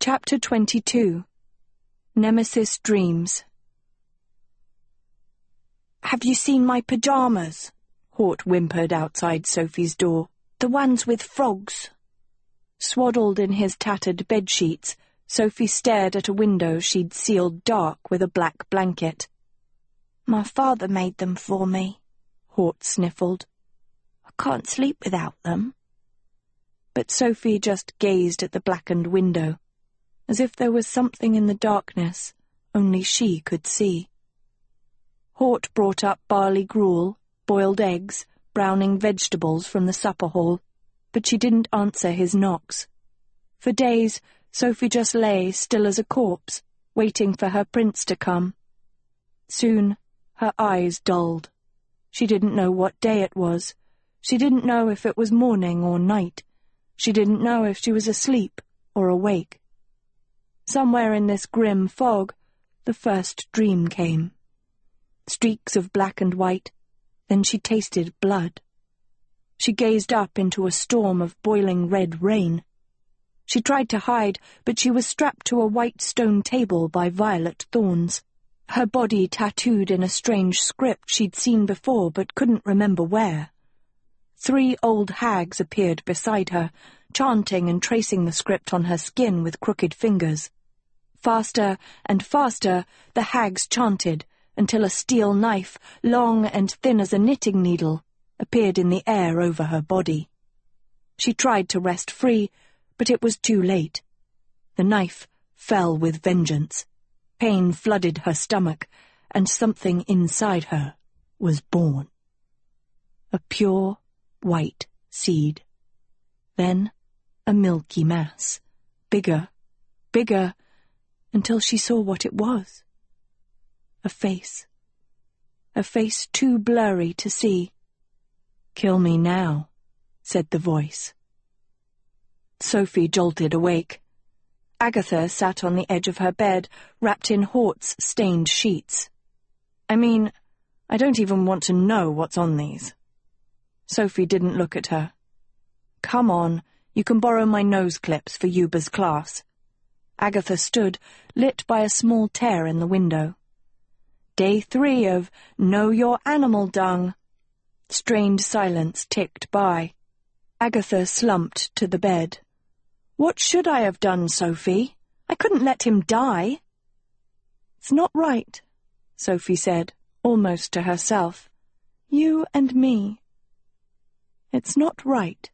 Chapter 22. Nemesis Dreams. "Have you seen my pyjamas?" Hort whimpered outside Sophie's door. "The ones with frogs." Swaddled in his tattered bedsheets, Sophie stared at a window she'd sealed dark with a black blanket. "My father made them for me," Hort sniffled. "I can't sleep without them." But Sophie just gazed at the blackened window, as if there was something in the darkness only she could see. Hort brought up barley gruel, boiled eggs, browning vegetables from the supper hall, but she didn't answer his knocks. For days, Sophie just lay still as a corpse, waiting for her prince to come. Soon, her eyes dulled. She didn't know what day it was. She didn't know if it was morning or night. She didn't know if she was asleep or awake. Somewhere in this grim fog, the first dream came. Streaks of black and white, then she tasted blood. She gazed up into a storm of boiling red rain. She tried to hide, but she was strapped to a white stone table by violet thorns, her body tattooed in a strange script she'd seen before but couldn't remember where. 3 old hags appeared beside her, chanting and tracing the script on her skin with crooked fingers. Faster and faster the hags chanted, until a steel knife, long and thin as a knitting needle, appeared in the air over her body. She tried to wrest free, but it was too late. The knife fell with vengeance. Pain flooded her stomach, and something inside her was born. A pure, white seed. Then a milky mass, bigger, bigger, until she saw what it was. A face too blurry to see. "Kill me now," said the voice. Sophie jolted awake. Agatha sat on the edge of her bed, wrapped in Hort's stained sheets. "I mean, I don't even want to know what's on these." Sophie didn't look at her. "Come on, you can borrow my nose clips for Yuba's class." Agatha stood, lit by a small tear in the window. Day 3 of Know Your Animal Dung. Strained silence ticked by. Agatha slumped to the bed. "What should I have done, Sophie? I couldn't let him die." "It's not right," Sophie said, almost to herself. "You and me. It's not right."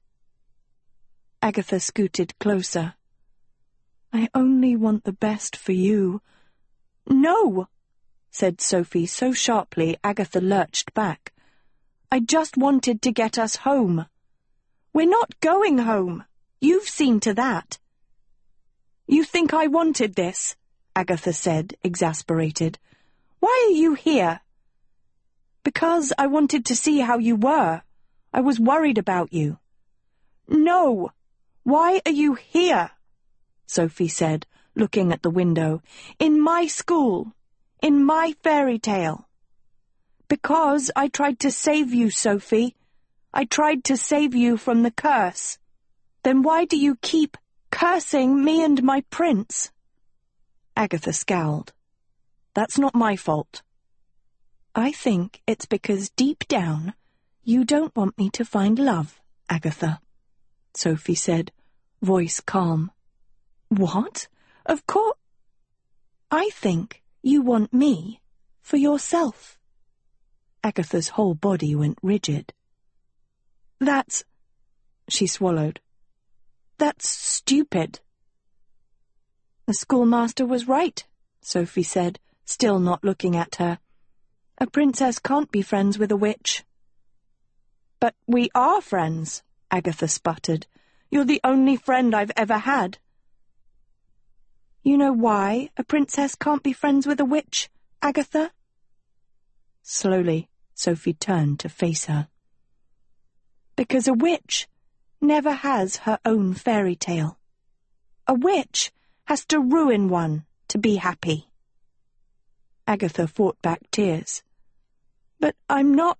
Agatha scooted closer. "I only want the best for you." "No!" said Sophie so sharply Agatha lurched back. "I just wanted to get us home." "We're not going home. You've seen to that." "You think I wanted this?" Agatha said, exasperated. "Why are you here?" "Because I wanted to see how you were. I was worried about you." "No! Why are you here?" Sophie said, looking at the window. "In my school. In my fairy tale." "Because I tried to save you, Sophie. I tried to save you from the curse. Then why do you keep cursing me and my prince?" Agatha scowled. "That's not my fault." "I think it's because deep down you don't want me to find love, Agatha," Sophie said, voice calm. "What? Of course. I think you want me for yourself." Agatha's whole body went rigid. "That's—" she swallowed. "That's stupid." "The schoolmaster was right," Sophie said, still not looking at her. "A princess can't be friends with a witch." "But we are friends," Agatha sputtered. "You're the only friend I've ever had." "You know why a princess can't be friends with a witch, Agatha?" Slowly, Sophie turned to face her. "Because a witch never has her own fairy tale. A witch has to ruin one to be happy." Agatha fought back tears. "But I'm not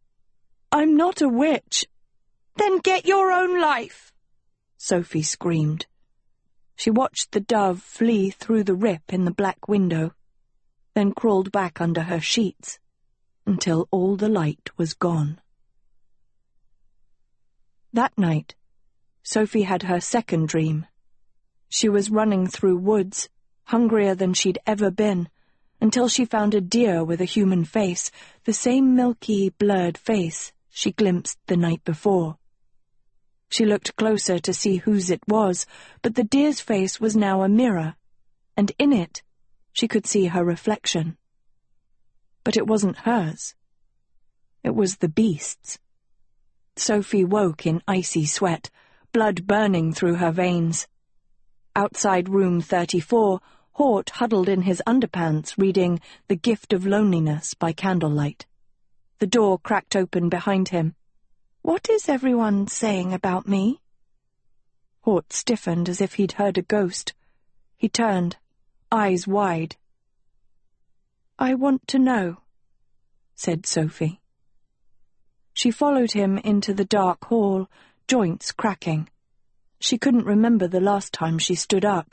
a witch." "Then get your own life," Sophie screamed. She watched the dove flee through the rip in the black window, then crawled back under her sheets until all the light was gone. That night, Sophie had her second dream. She was running through woods, hungrier than she'd ever been, until she found a deer with a human face, the same milky, blurred face she glimpsed the night before. She looked closer to see whose it was, but the deer's face was now a mirror, and in it she could see her reflection. But it wasn't hers. It was the beast's. Sophie woke in icy sweat, blood burning through her veins. Outside room 34, Hort huddled in his underpants reading The Gift of Loneliness by candlelight. The door cracked open behind him. "What is everyone saying about me?" Hort stiffened as if he'd heard a ghost. He turned, eyes wide. "I want to know," said Sophie. She followed him into the dark hall, joints cracking. She couldn't remember the last time she stood up.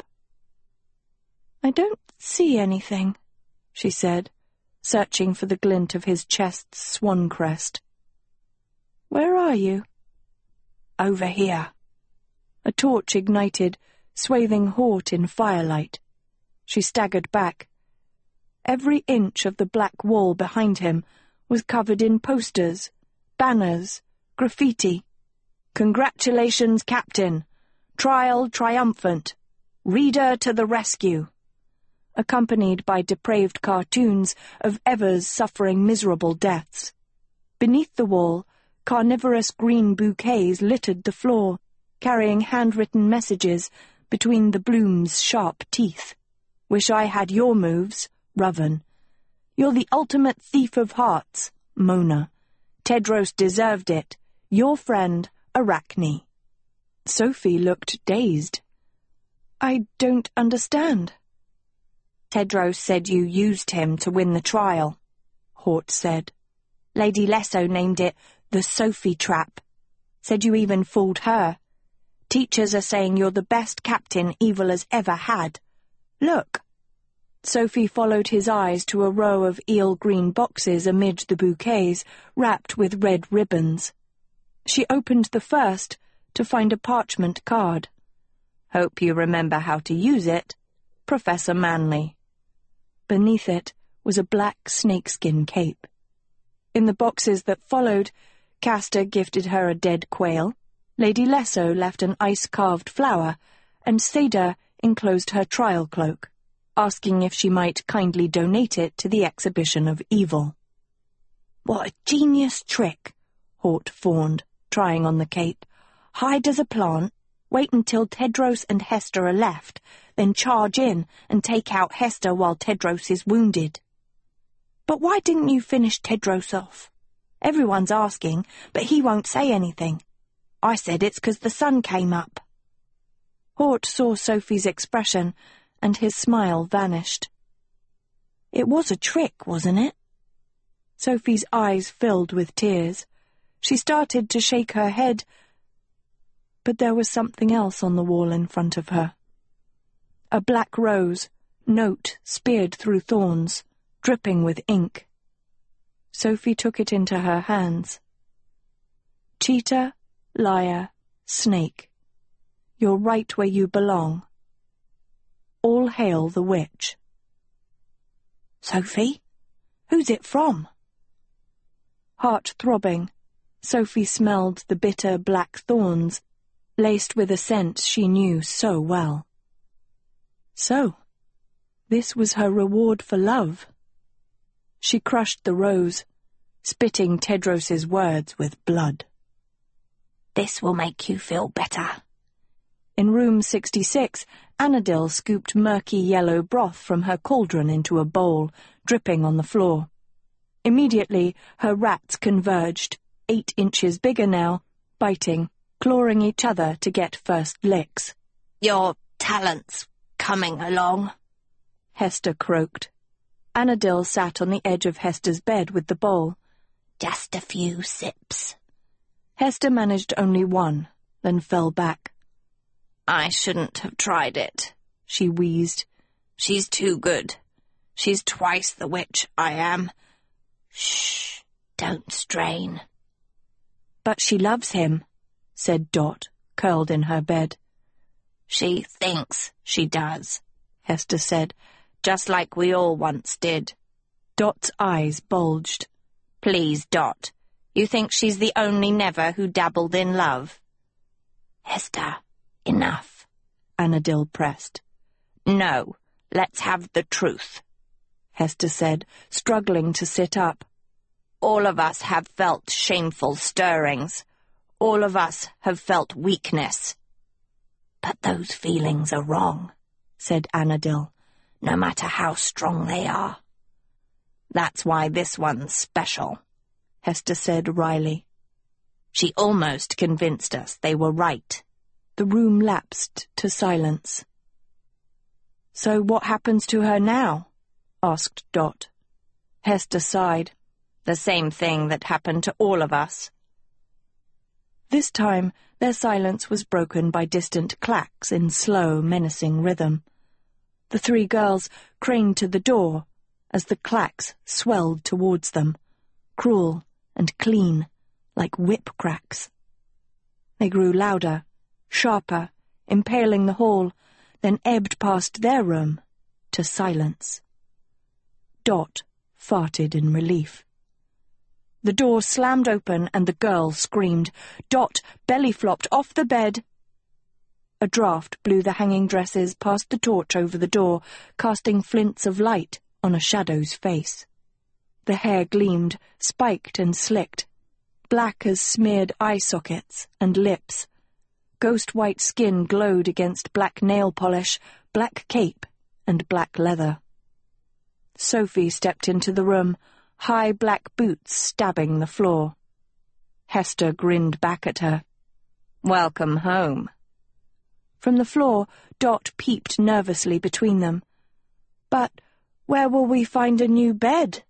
"I don't see anything," she said, searching for the glint of his chest's swan crest. "Where are you?" "Over here." A torch ignited, swathing Hort in firelight. She staggered back. Every inch of the black wall behind him was covered in posters, banners, graffiti. "Congratulations, Captain! Trial triumphant! Reader to the rescue!" Accompanied by depraved cartoons of Evers suffering miserable deaths. Beneath the wall, carnivorous green bouquets littered the floor, carrying handwritten messages between the bloom's sharp teeth. "Wish I had your moves, Rovan. You're the ultimate thief of hearts, Mona. Tedros deserved it. Your friend, Arachne." Sophie looked dazed. "I don't understand." "Tedros said you used him to win the trial," Hort said. "Lady Lesso named it the Sophie Trap. Said you even fooled her. Teachers are saying you're the best captain Evil has ever had. Look." Sophie followed his eyes to a row of eel-green boxes amid the bouquets, wrapped with red ribbons. She opened the first to find a parchment card. "Hope you remember how to use it. Professor Manley." Beneath it was a black snakeskin cape. In the boxes that followed, Castor gifted her a dead quail, Lady Lesso left an ice-carved flower, and Seda enclosed her trial cloak, asking if she might kindly donate it to the exhibition of evil. "What a genius trick," Hort fawned, trying on the cape. "Hide as a plant, wait until Tedros and Hester are left, then charge in and take out Hester while Tedros is wounded." "But why didn't you finish Tedros off? Everyone's asking, but he won't say anything. I said it's 'cause the sun came up." Hort saw Sophie's expression, and his smile vanished. "It was a trick, wasn't it?" Sophie's eyes filled with tears. She started to shake her head, but there was something else on the wall in front of her. A black rose, note speared through thorns, dripping with ink. Sophie took it into her hands. "Cheetah, liar, snake. You're right where you belong. All hail the witch." "Sophie? Who's it from?" Heart-throbbing, Sophie smelled the bitter black thorns, laced with a scent she knew so well. So, this was her reward for love. She crushed the rose, spitting Tedros's words with blood. "This will make you feel better." In room 66, Anadil scooped murky yellow broth from her cauldron into a bowl, dripping on the floor. Immediately, her rats converged, 8 inches bigger now, biting, clawing each other to get first licks. "Your talent's coming along," Hester croaked. Anadil sat on the edge of Hester's bed with the bowl. "Just a few sips." Hester managed only one, then fell back. "I shouldn't have tried it," she wheezed. "She's too good. She's twice the witch I am. Shh, don't strain." "But she loves him," said Dot, curled in her bed. "She thinks she does," Hester said, "just like we all once did." Dot's eyes bulged. "Please, Dot, you think she's the only Never who dabbled in love?" "Hester, enough," Annadil pressed. "No, let's have the truth," Hester said, struggling to sit up. "All of us have felt shameful stirrings. All of us have felt weakness." "But those feelings are wrong," said Annadil, "no matter how strong they are." "That's why this one's special," Hester said wryly. "She almost convinced us they were right." The room lapsed to silence. "So what happens to her now?" asked Dot. Hester sighed. "The same thing that happened to all of us." This time their silence was broken by distant clacks in slow, menacing rhythm. The three girls craned to the door as the clacks swelled towards them, cruel and clean, like whip cracks. They grew louder, sharper, impaling the hall, then ebbed past their room to silence. Dot farted in relief. The door slammed open and the girl screamed. Dot belly-flopped off the bed. A draught blew the hanging dresses past the torch over the door, casting flints of light on a shadow's face. The hair gleamed, spiked and slicked, black as smeared eye sockets and lips. Ghost-white skin glowed against black nail polish, black cape, and black leather. Sophie stepped into the room, high black boots stabbing the floor. Hester grinned back at her. "Welcome home." From the floor, Dot peeped nervously between them. "But where will we find a new bed?"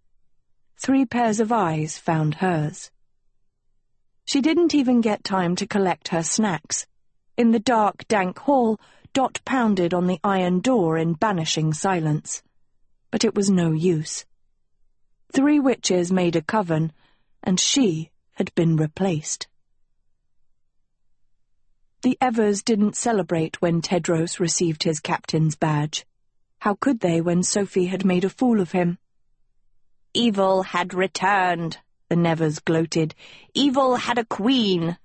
3 pairs of eyes found hers. She didn't even get time to collect her snacks. In the dark, dank hall, Dot pounded on the iron door in banishing silence. But it was no use. 3 witches made a coven, and she had been replaced. The Evers didn't celebrate when Tedros received his captain's badge. How could they when Sophie had made a fool of him? "Evil had returned," the Nevers gloated. "Evil had a queen."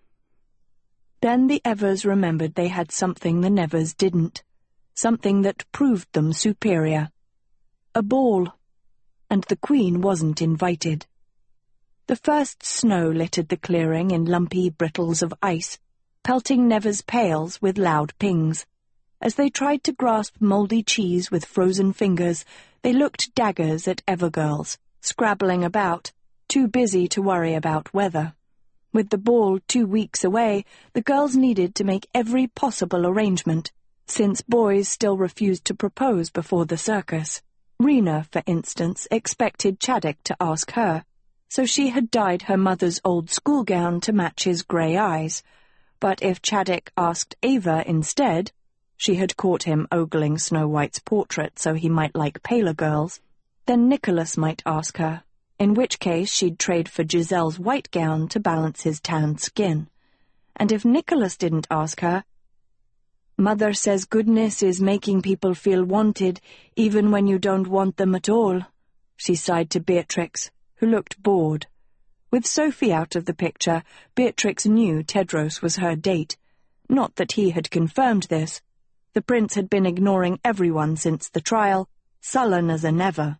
Then the Evers remembered they had something the Nevers didn't, something that proved them superior. A ball, and the queen wasn't invited. The first snow littered the clearing in lumpy brittles of ice, pelting Nevers' pails with loud pings. As they tried to grasp mouldy cheese with frozen fingers, they looked daggers at Evergirls, scrabbling about, too busy to worry about weather. With the ball 2 weeks away, the girls needed to make every possible arrangement, since boys still refused to propose before the circus. Rena, for instance, expected Chaddock to ask her, so she had dyed her mother's old schoolgown to match his grey eyes. But if Chaddock asked Ava instead, she had caught him ogling Snow White's portrait so he might like paler girls, then Nicholas might ask her, in which case she'd trade for Giselle's white gown to balance his tanned skin. And if Nicholas didn't ask her, "Mother says goodness is making people feel wanted, even when you don't want them at all," she sighed to Beatrix, who looked bored. With Sophie out of the picture, Beatrix knew Tedros was her date. Not that he had confirmed this. The prince had been ignoring everyone since the trial, sullen as a Never.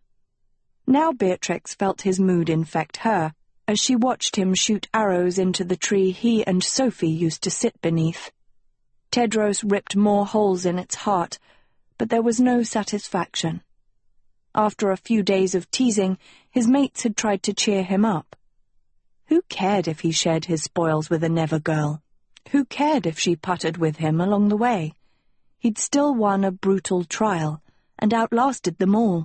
Now Beatrix felt his mood infect her, as she watched him shoot arrows into the tree he and Sophie used to sit beneath. Tedros ripped more holes in its heart, but there was no satisfaction. After a few days of teasing, his mates had tried to cheer him up. Who cared if he shared his spoils with a Never girl? Who cared if she puttered with him along the way? He'd still won a brutal trial, and outlasted them all.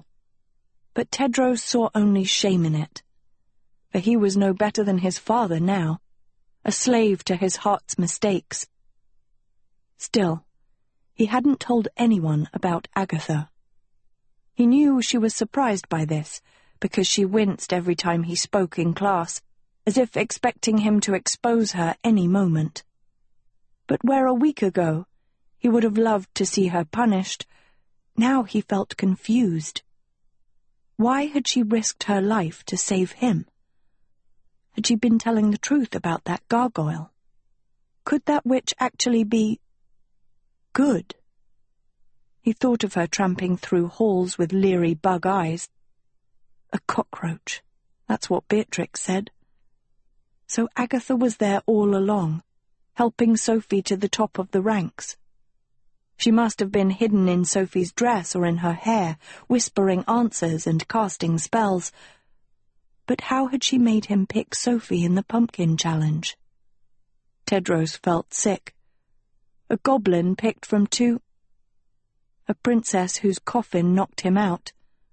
But Tedros saw only shame in it. For he was no better than his father now, a slave to his heart's mistakes. Still, he hadn't told anyone about Agatha. He knew she was surprised by this, because she winced every time he spoke in class, as if expecting him to expose her any moment. But where a week ago he would have loved to see her punished, now he felt confused. Why had she risked her life to save him? Had she been telling the truth about that gargoyle? Could that witch actually be good? He thought of her tramping through halls with leery bug eyes. A cockroach, that's what Beatrix said. So Agatha was there all along, helping Sophie to the top of the ranks. She must have been hidden in Sophie's dress or in her hair, whispering answers and casting spells. But how had she made him pick Sophie in the pumpkin challenge? Tedros felt sick. A goblin picked from two. A princess whose coffin knocked him out.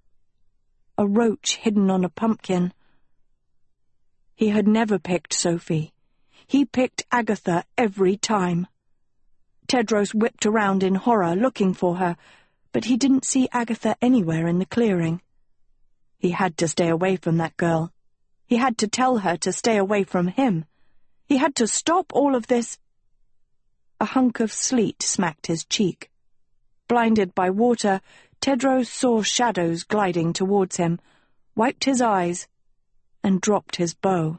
A roach hidden on a pumpkin. He had never picked Sophie. He picked Agatha every time. Tedros whipped around in horror, looking for her, but he didn't see Agatha anywhere in the clearing. He had to stay away from that girl. He had to tell her to stay away from him. He had to stop all of this. A hunk of sleet smacked his cheek. Blinded by water, Tedros saw shadows gliding towards him, wiped his eyes, and dropped his bow.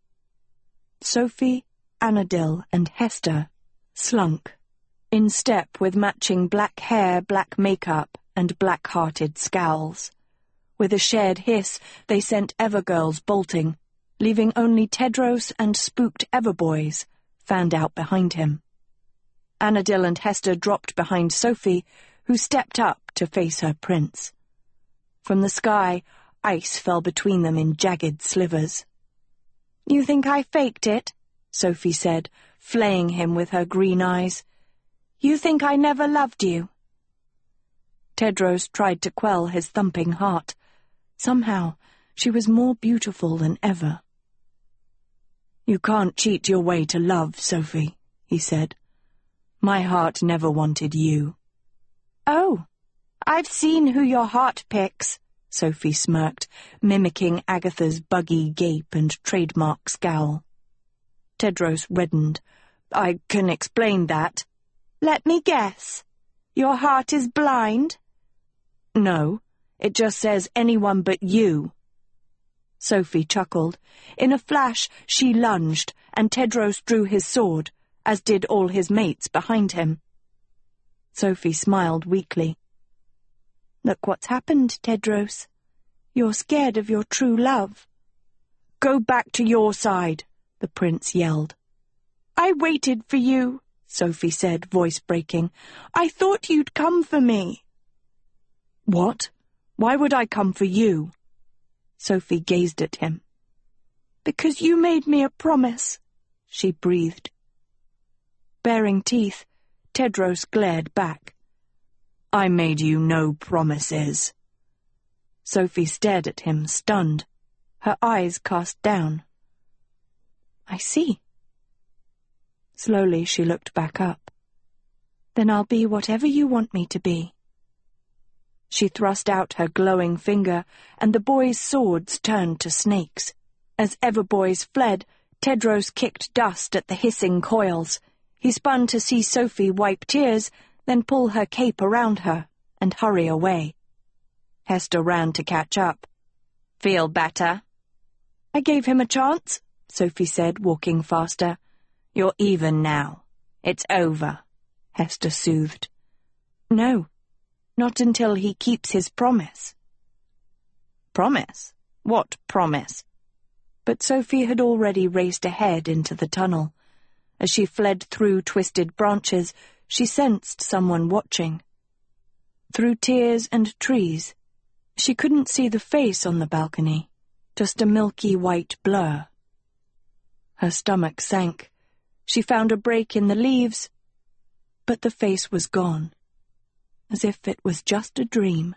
Sophie, Anadil, and Hester slunk, in step with matching black hair, black makeup, and black-hearted scowls. With a shared hiss, they sent Evergirls bolting, leaving only Tedros and spooked Everboys fanned out behind him. Anadil and Hester dropped behind Sophie, who stepped up to face her prince. From the sky, ice fell between them in jagged slivers. "You think I faked it?" Sophie said, flaying him with her green eyes. "You think I never loved you?" Tedros tried to quell his thumping heart. Somehow, she was more beautiful than ever. "You can't cheat your way to love, Sophie," he said. "My heart never wanted you." "Oh, I've seen who your heart picks," Sophie smirked, mimicking Agatha's buggy gape and trademark scowl. Tedros reddened. "I can explain that." "Let me guess. Your heart is blind?" "No, it just says anyone but you." Sophie chuckled. In a flash, she lunged, and Tedros drew his sword, as did all his mates behind him. Sophie smiled weakly. "Look what's happened, Tedros. You're scared of your true love." "Go back to your side," the prince yelled. "I waited for you," Sophie said, voice breaking. "I thought you'd come for me." "What? Why would I come for you?" Sophie gazed at him. "Because you made me a promise," she breathed. Baring teeth, Tedros glared back. "I made you no promises." Sophie stared at him, stunned, her eyes cast down. "I see." Slowly she looked back up. "Then I'll be whatever you want me to be." She thrust out her glowing finger, and the boys' swords turned to snakes. As Everboys fled, Tedros kicked dust at the hissing coils. He spun to see Sophie wipe tears, then pull her cape around her and hurry away. Hester ran to catch up. "Feel better?" "I gave him a chance," Sophie said, walking faster. "You're even now. It's over," Hester soothed. "No, not until he keeps his promise." "Promise? What promise?" But Sophie had already raced ahead into the tunnel. As she fled through twisted branches, she sensed someone watching. Through tears and trees, she couldn't see the face on the balcony, just a milky white blur. Her stomach sank. She found a break in the leaves, but the face was gone, as if it was just a dream.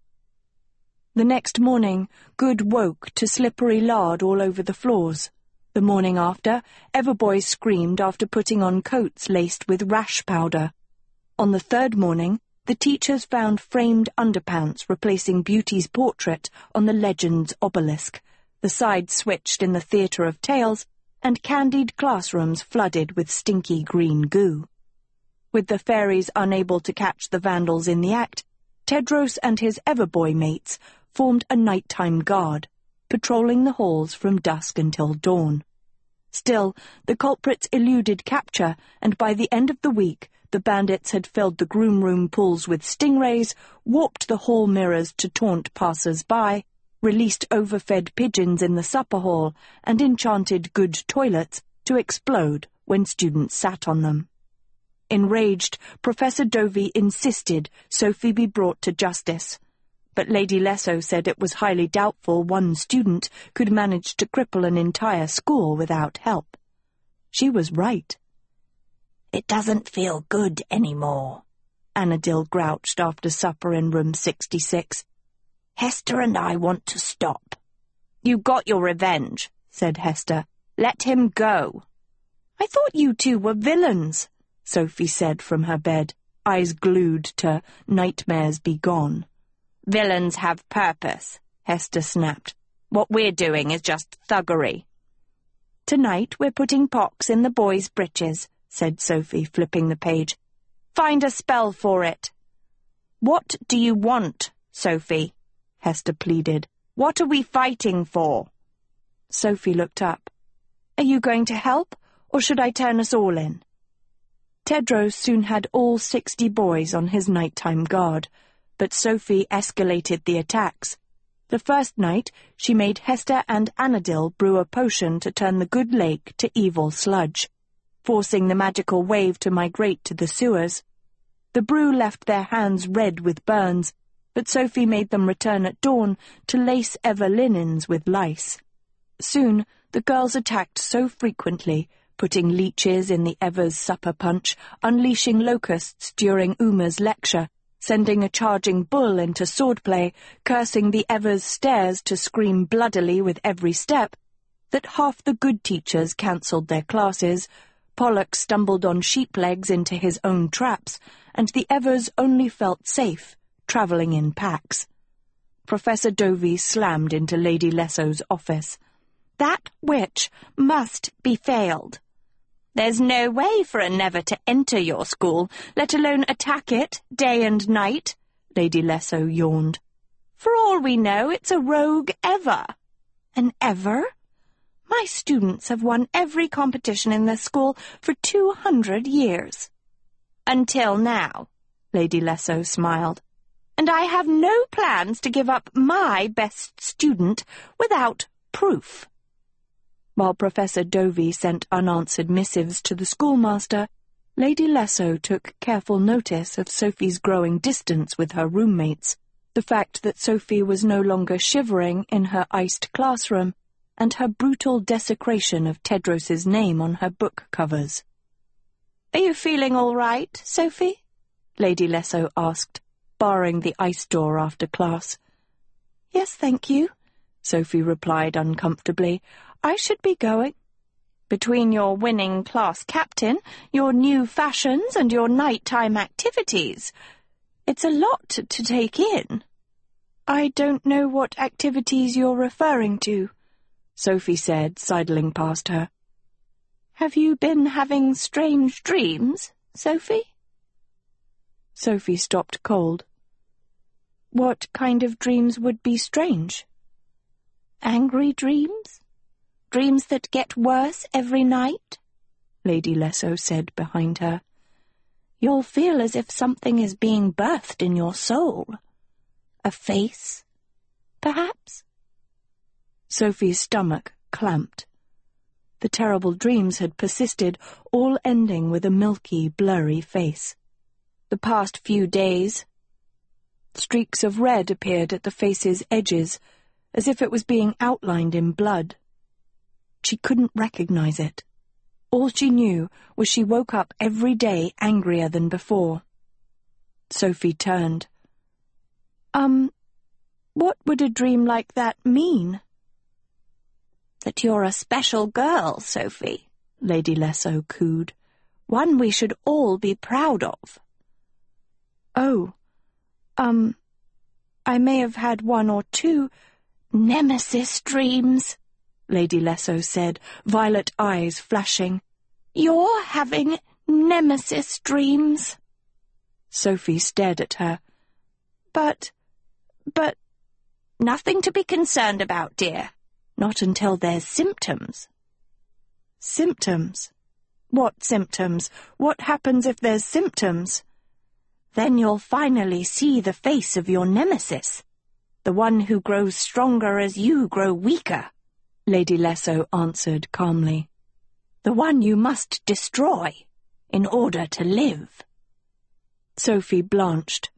The next morning, Good woke to slippery lard all over the floors. The morning after, Everboy screamed after putting on coats laced with rash powder. On the third morning, the teachers found framed underpants replacing Beauty's portrait on the legend's obelisk, the sides switched in the Theatre of Tales, and candied classrooms flooded with stinky green goo. With the fairies unable to catch the vandals in the act, Tedros and his Everboy mates formed a nighttime guard, patrolling the halls from dusk until dawn. Still, the culprits eluded capture, and by the end of the week, the bandits had filled the groom room pools with stingrays, warped the hall mirrors to taunt passers-by, released overfed pigeons in the supper hall, and enchanted good toilets to explode when students sat on them. Enraged, Professor Dovey insisted Sophie be brought to justice, but Lady Lesso said it was highly doubtful one student could manage to cripple an entire school without help. She was right. "It doesn't feel good anymore," Annadil grouched after supper in room 66. "Hester and I want to stop." "You got your revenge," said Hester. "Let him go." "I thought you two were villains," Sophie said from her bed, eyes glued to Nightmares Be Gone. "Villains have purpose," Hester snapped. "What we're doing is just thuggery." "Tonight we're putting Pox in the boys' breeches," said Sophie, flipping the page. "Find a spell for it." "What do you want, Sophie?" Hester pleaded. "What are we fighting for?" Sophie looked up. "Are you going to help, or should I turn us all in?" Tedros soon had all 60 boys on his nighttime guard, but Sophie escalated the attacks. The first night, she made Hester and Annadil brew a potion to turn the good lake to evil sludge, forcing the magical wave to migrate to the sewers. The brew left their hands red with burns, but Sophie made them return at dawn to lace Ever linens with lice. Soon, the girls attacked so frequently, putting leeches in the Ever's supper punch, unleashing locusts during Uma's lecture, sending a charging bull into swordplay, cursing the Ever's stairs to scream bloodily with every step, that half the good teachers cancelled their classes, Pollock stumbled on sheep legs into his own traps, and the Evers only felt safe, travelling in packs. Professor Dovey slammed into Lady Lesso's office. "That witch must be failed. There's no way for a Never to enter your school, let alone attack it day and night," Lady Lesso yawned. "For all we know, it's a rogue Ever." "An Ever? My students have won every competition in the school for 200 years. "Until now," Lady Lesso smiled. "And I have no plans to give up my best student without proof." While Professor Dovey sent unanswered missives to the schoolmaster, Lady Lesso took careful notice of Sophie's growing distance with her roommates, the fact that Sophie was no longer shivering in her iced classroom, and her brutal desecration of Tedros's name on her book covers. "Are you feeling all right, Sophie?" Lady Lesso asked, barring the ice door after class. "Yes, thank you," Sophie replied uncomfortably. "I should be going." "Between your winning class captain, your new fashions, and your nighttime activities, it's a lot to take in." "I don't know what activities you're referring to," Sophie said, sidling past her. "Have you been having strange dreams, Sophie?" Sophie stopped cold. What kind of dreams would be strange? "Angry dreams? Dreams that get worse every night?" Lady Lesso said behind her. "You'll feel as if something is being birthed in your soul. A face, perhaps?" Sophie's stomach clamped. The terrible dreams had persisted, all ending with a milky, blurry face. The past few days, streaks of red appeared at the face's edges, as if it was being outlined in blood. She couldn't recognize it. All she knew was she woke up every day angrier than before. Sophie turned. What would a dream like that mean?" that you're a special girl, Sophie," Lady Lesso cooed. "One we should all be proud of." "Oh, I may have had one or two nemesis dreams," Lady Lesso said, violet eyes flashing. "You're having nemesis dreams." Sophie stared at her. But... "Nothing to be concerned about, dear. Not until there's symptoms." "Symptoms? What symptoms? What happens if there's symptoms?" "Then you'll finally see the face of your nemesis, the one who grows stronger as you grow weaker," Lady Lesso answered calmly. "The one you must destroy in order to live." Sophie blanched.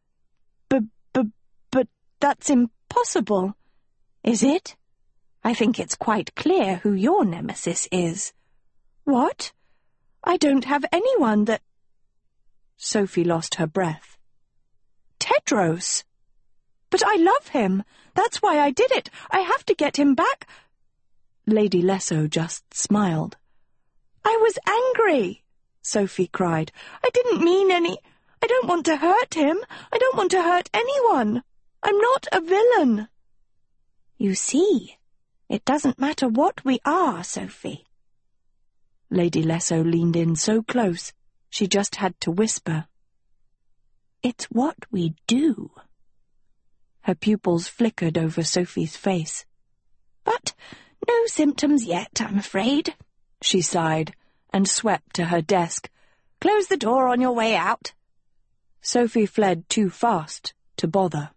But that's impossible." "Is it? I think it's quite clear who your nemesis is." "What? I don't have anyone that—" Sophie lost her breath. "Tedros! But I love him. That's why I did it. I have to get him back." Lady Lesso just smiled. "I was angry," Sophie cried. "I didn't mean any. I don't want to hurt him. I don't want to hurt anyone. I'm not a villain." "You see, it doesn't matter what we are, Sophie." Lady Lesso leaned in so close, she just had to whisper. "It's what we do." Her pupils flickered over Sophie's face. "But no symptoms yet, I'm afraid," she sighed, and swept to her desk. "Close the door on your way out." Sophie fled too fast to bother.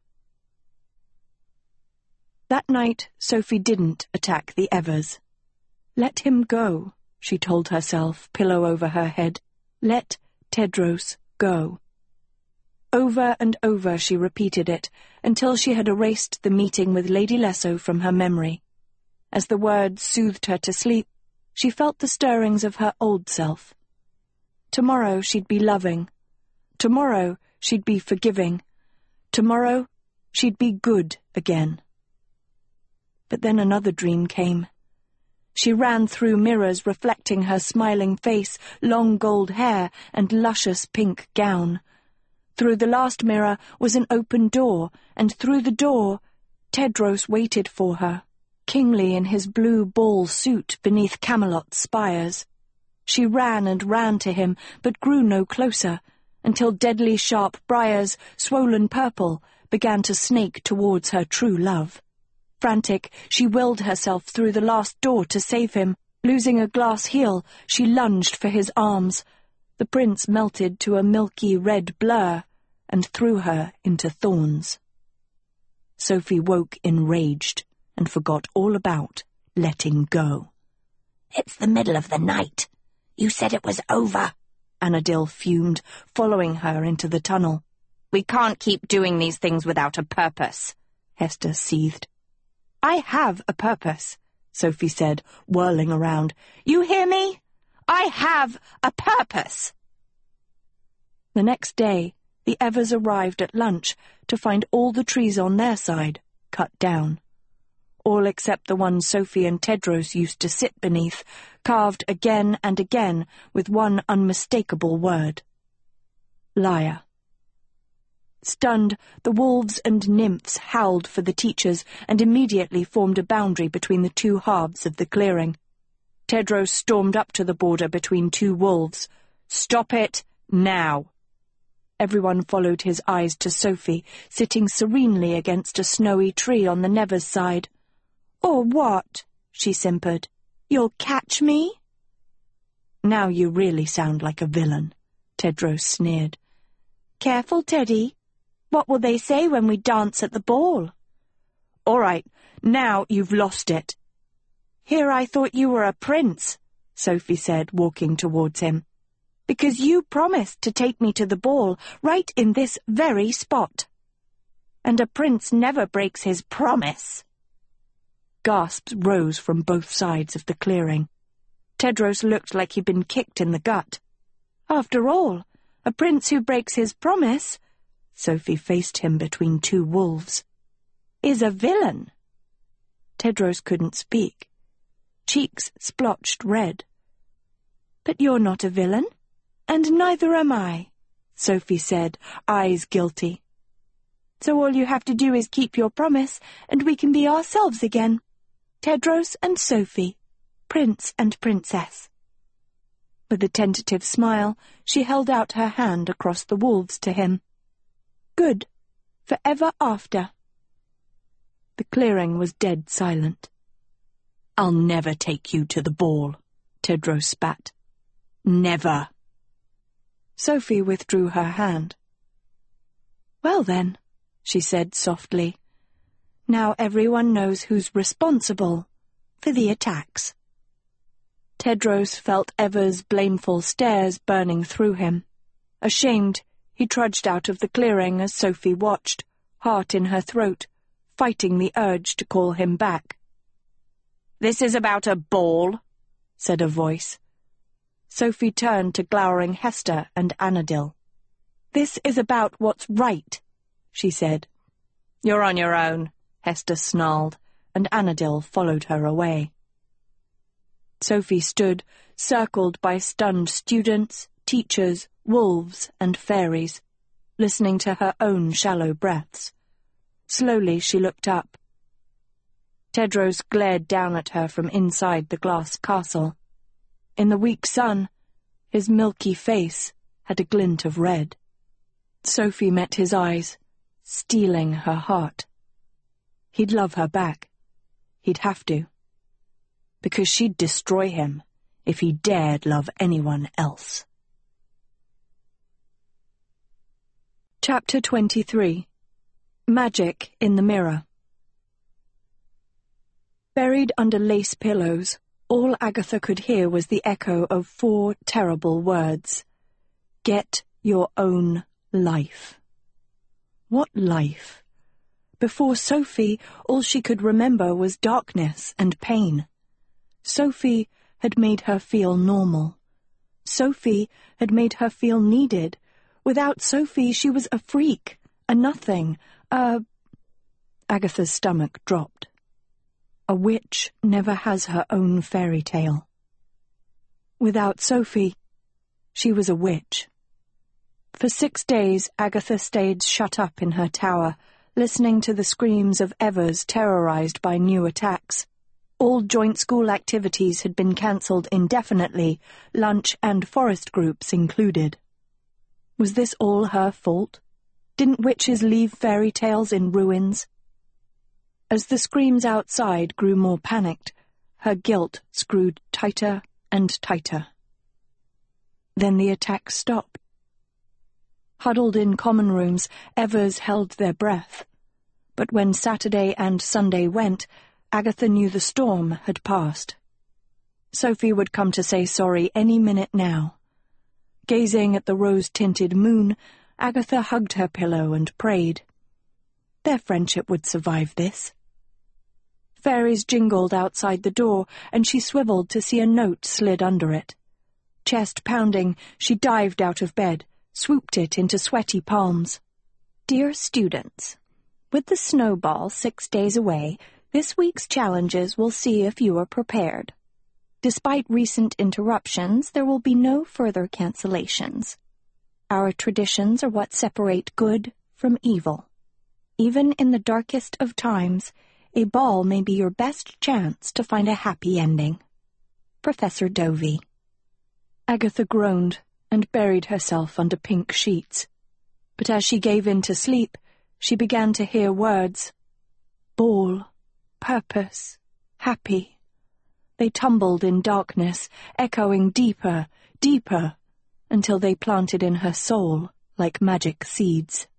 That night, Sophie didn't attack the Evers. "Let him go," she told herself, pillow over her head. "Let Tedros go." Over and over she repeated it, until she had erased the meeting with Lady Lesso from her memory. As the words soothed her to sleep, she felt the stirrings of her old self. Tomorrow she'd be loving. Tomorrow she'd be forgiving. Tomorrow she'd be good again. But then another dream came. She ran through mirrors reflecting her smiling face, long gold hair, and luscious pink gown. Through the last mirror was an open door, and through the door Tedros waited for her, kingly in his blue ball suit beneath Camelot's spires. She ran and ran to him, but grew no closer, until deadly sharp briars, swollen purple, began to snake towards her true love. Frantic, she willed herself through the last door to save him. Losing a glass heel, she lunged for his arms. The prince melted to a milky red blur and threw her into thorns. Sophie woke enraged and forgot all about letting go. "It's the middle of the night. You said it was over," Annadil fumed, following her into the tunnel. "We can't keep doing these things without a purpose," Hester seethed. "I have a purpose," Sophie said, whirling around. "You hear me? I have a purpose." The next day, the Evers arrived at lunch to find all the trees on their side cut down. All except the one Sophie and Tedros used to sit beneath, carved again and again with one unmistakable word. Liar. Stunned, the wolves and nymphs howled for the teachers and immediately formed a boundary between the two halves of the clearing. Tedros stormed up to the border between two wolves. "Stop it, now!" Everyone followed his eyes to Sophie, sitting serenely against a snowy tree on the Nevers side. "Or what?" she simpered. "You'll catch me?" "Now you really sound like a villain," Tedros sneered. "Careful, Teddy. What will they say when we dance at the ball?" "All right, now you've lost it." "Here I thought you were a prince," Sophie said, walking towards him. "Because you promised to take me to the ball, right in this very spot." "And a prince never breaks his promise." Gasps rose from both sides of the clearing. Tedros looked like he'd been kicked in the gut. "After all, a prince who breaks his promise," Sophie faced him between two wolves, "is a villain." Tedros couldn't speak. cheeks splotched red. "But you're not a villain, and neither am I," Sophie said, eyes guilty. "So all you have to do is keep your promise, and we can be ourselves again. Tedros and Sophie, Prince and Princess." With a tentative smile, she held out her hand across the wolves to him. "Good. Forever after." The clearing was dead silent. "I'll never take you to the ball," Tedros spat. "Never." Sophie withdrew her hand. "Well then," she said softly, "now everyone knows who's responsible for the attacks." Tedros felt Eva's blameful stares burning through him. Ashamed, he trudged out of the clearing as Sophie watched, heart in her throat, fighting the urge to call him back. "This is about a ball," said a voice. Sophie turned to glowering Hester and Anadil. "This is about what's right," she said. "You're on your own," Hester snarled, and Anadil followed her away. Sophie stood, circled by stunned students, teachers, wolves, and fairies, listening to her own shallow breaths. Slowly she looked up. Tedros glared down at her from inside the glass castle. In the weak sun, his milky face had a glint of red. Sophie met his eyes, stealing her heart. He'd love her back. He'd have to. Because she'd destroy him if he dared love anyone else. Chapter 23. Magic in the Mirror. Buried under lace pillows, all Agatha could hear was the echo of 4 terrible words. Get your own life. What life? Before Sophie, all she could remember was darkness and pain. Sophie had made her feel normal. Sophie had made her feel needed. Without Sophie, she was a freak, a nothing, Agatha's stomach dropped. A witch never has her own fairy tale. Without Sophie, she was a witch. For 6 days, Agatha stayed shut up in her tower, listening to the screams of Evers terrorized by new attacks. All joint school activities had been cancelled indefinitely, lunch and forest groups included. Was this all her fault? Didn't witches leave fairy tales in ruins? As the screams outside grew more panicked, her guilt screwed tighter and tighter. Then the attack stopped. Huddled in common rooms, Evers held their breath. But when Saturday and Sunday went, Agatha knew the storm had passed. Sophie would come to say sorry any minute now. Gazing at the rose-tinted moon, Agatha hugged her pillow and prayed. Their friendship would survive this. Fairies jingled outside the door, and she swiveled to see a note slid under it. Chest pounding, she dived out of bed, swooped it into sweaty palms. Dear students, with the snowball 6 days away, this week's challenges will see if you are prepared. Despite recent interruptions, there will be no further cancellations. Our traditions are what separate good from evil. Even in the darkest of times, a ball may be your best chance to find a happy ending. Professor Dovey. Agatha groaned and buried herself under pink sheets. But as she gave in to sleep, she began to hear words. Ball, purpose, happy. They tumbled in darkness, echoing deeper, deeper, until they planted in her soul like magic seeds.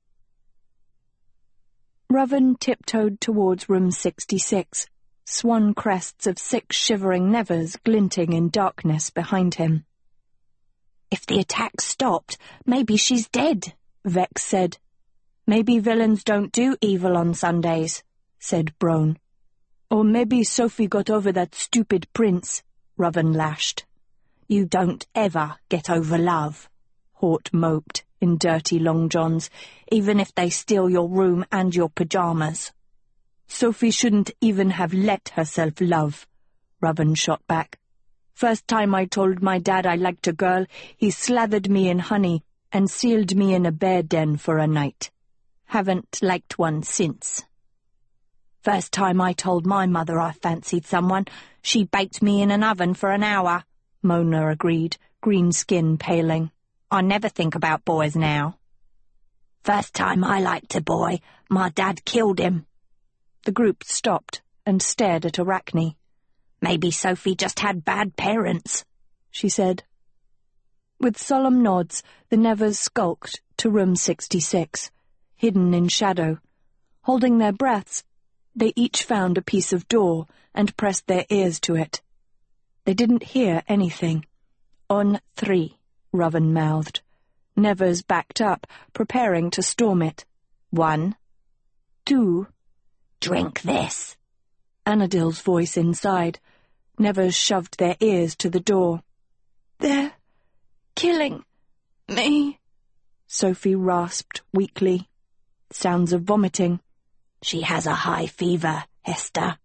Rovan tiptoed towards room 66, swan crests of 6 shivering nevers glinting in darkness behind him. "If the attack stopped, maybe she's dead," Vex said. "Maybe villains don't do evil on Sundays," said Brone. Or maybe Sophie got over that stupid prince, Rovan lashed. "You don't ever get over love," Hort moped in dirty long johns, "even if they steal your room and your pyjamas." Sophie shouldn't even have let herself love, Ruven shot back. "First time I told my dad I liked a girl, he slathered me in honey and sealed me in a bear den for a night. Haven't liked one since. First time I told my mother I fancied someone, she baked me in an oven for an hour," Mona agreed, green skin paling. "I never think about boys now." "First time I liked a boy, my dad killed him." The group stopped and stared at Arachne. "Maybe Sophie just had bad parents," she said. With solemn nods, the Nevers skulked to room 66, hidden in shadow. Holding their breaths, they each found a piece of door and pressed their ears to it. They didn't hear anything. "On 3, Ruven mouthed. Nevers backed up, preparing to storm it. 1, 2... "Drink this." Anadil's voice inside. Nevers shoved their ears to the door. "They're killing me," Sophie rasped weakly. Sounds of vomiting. "She has a high fever, Hester."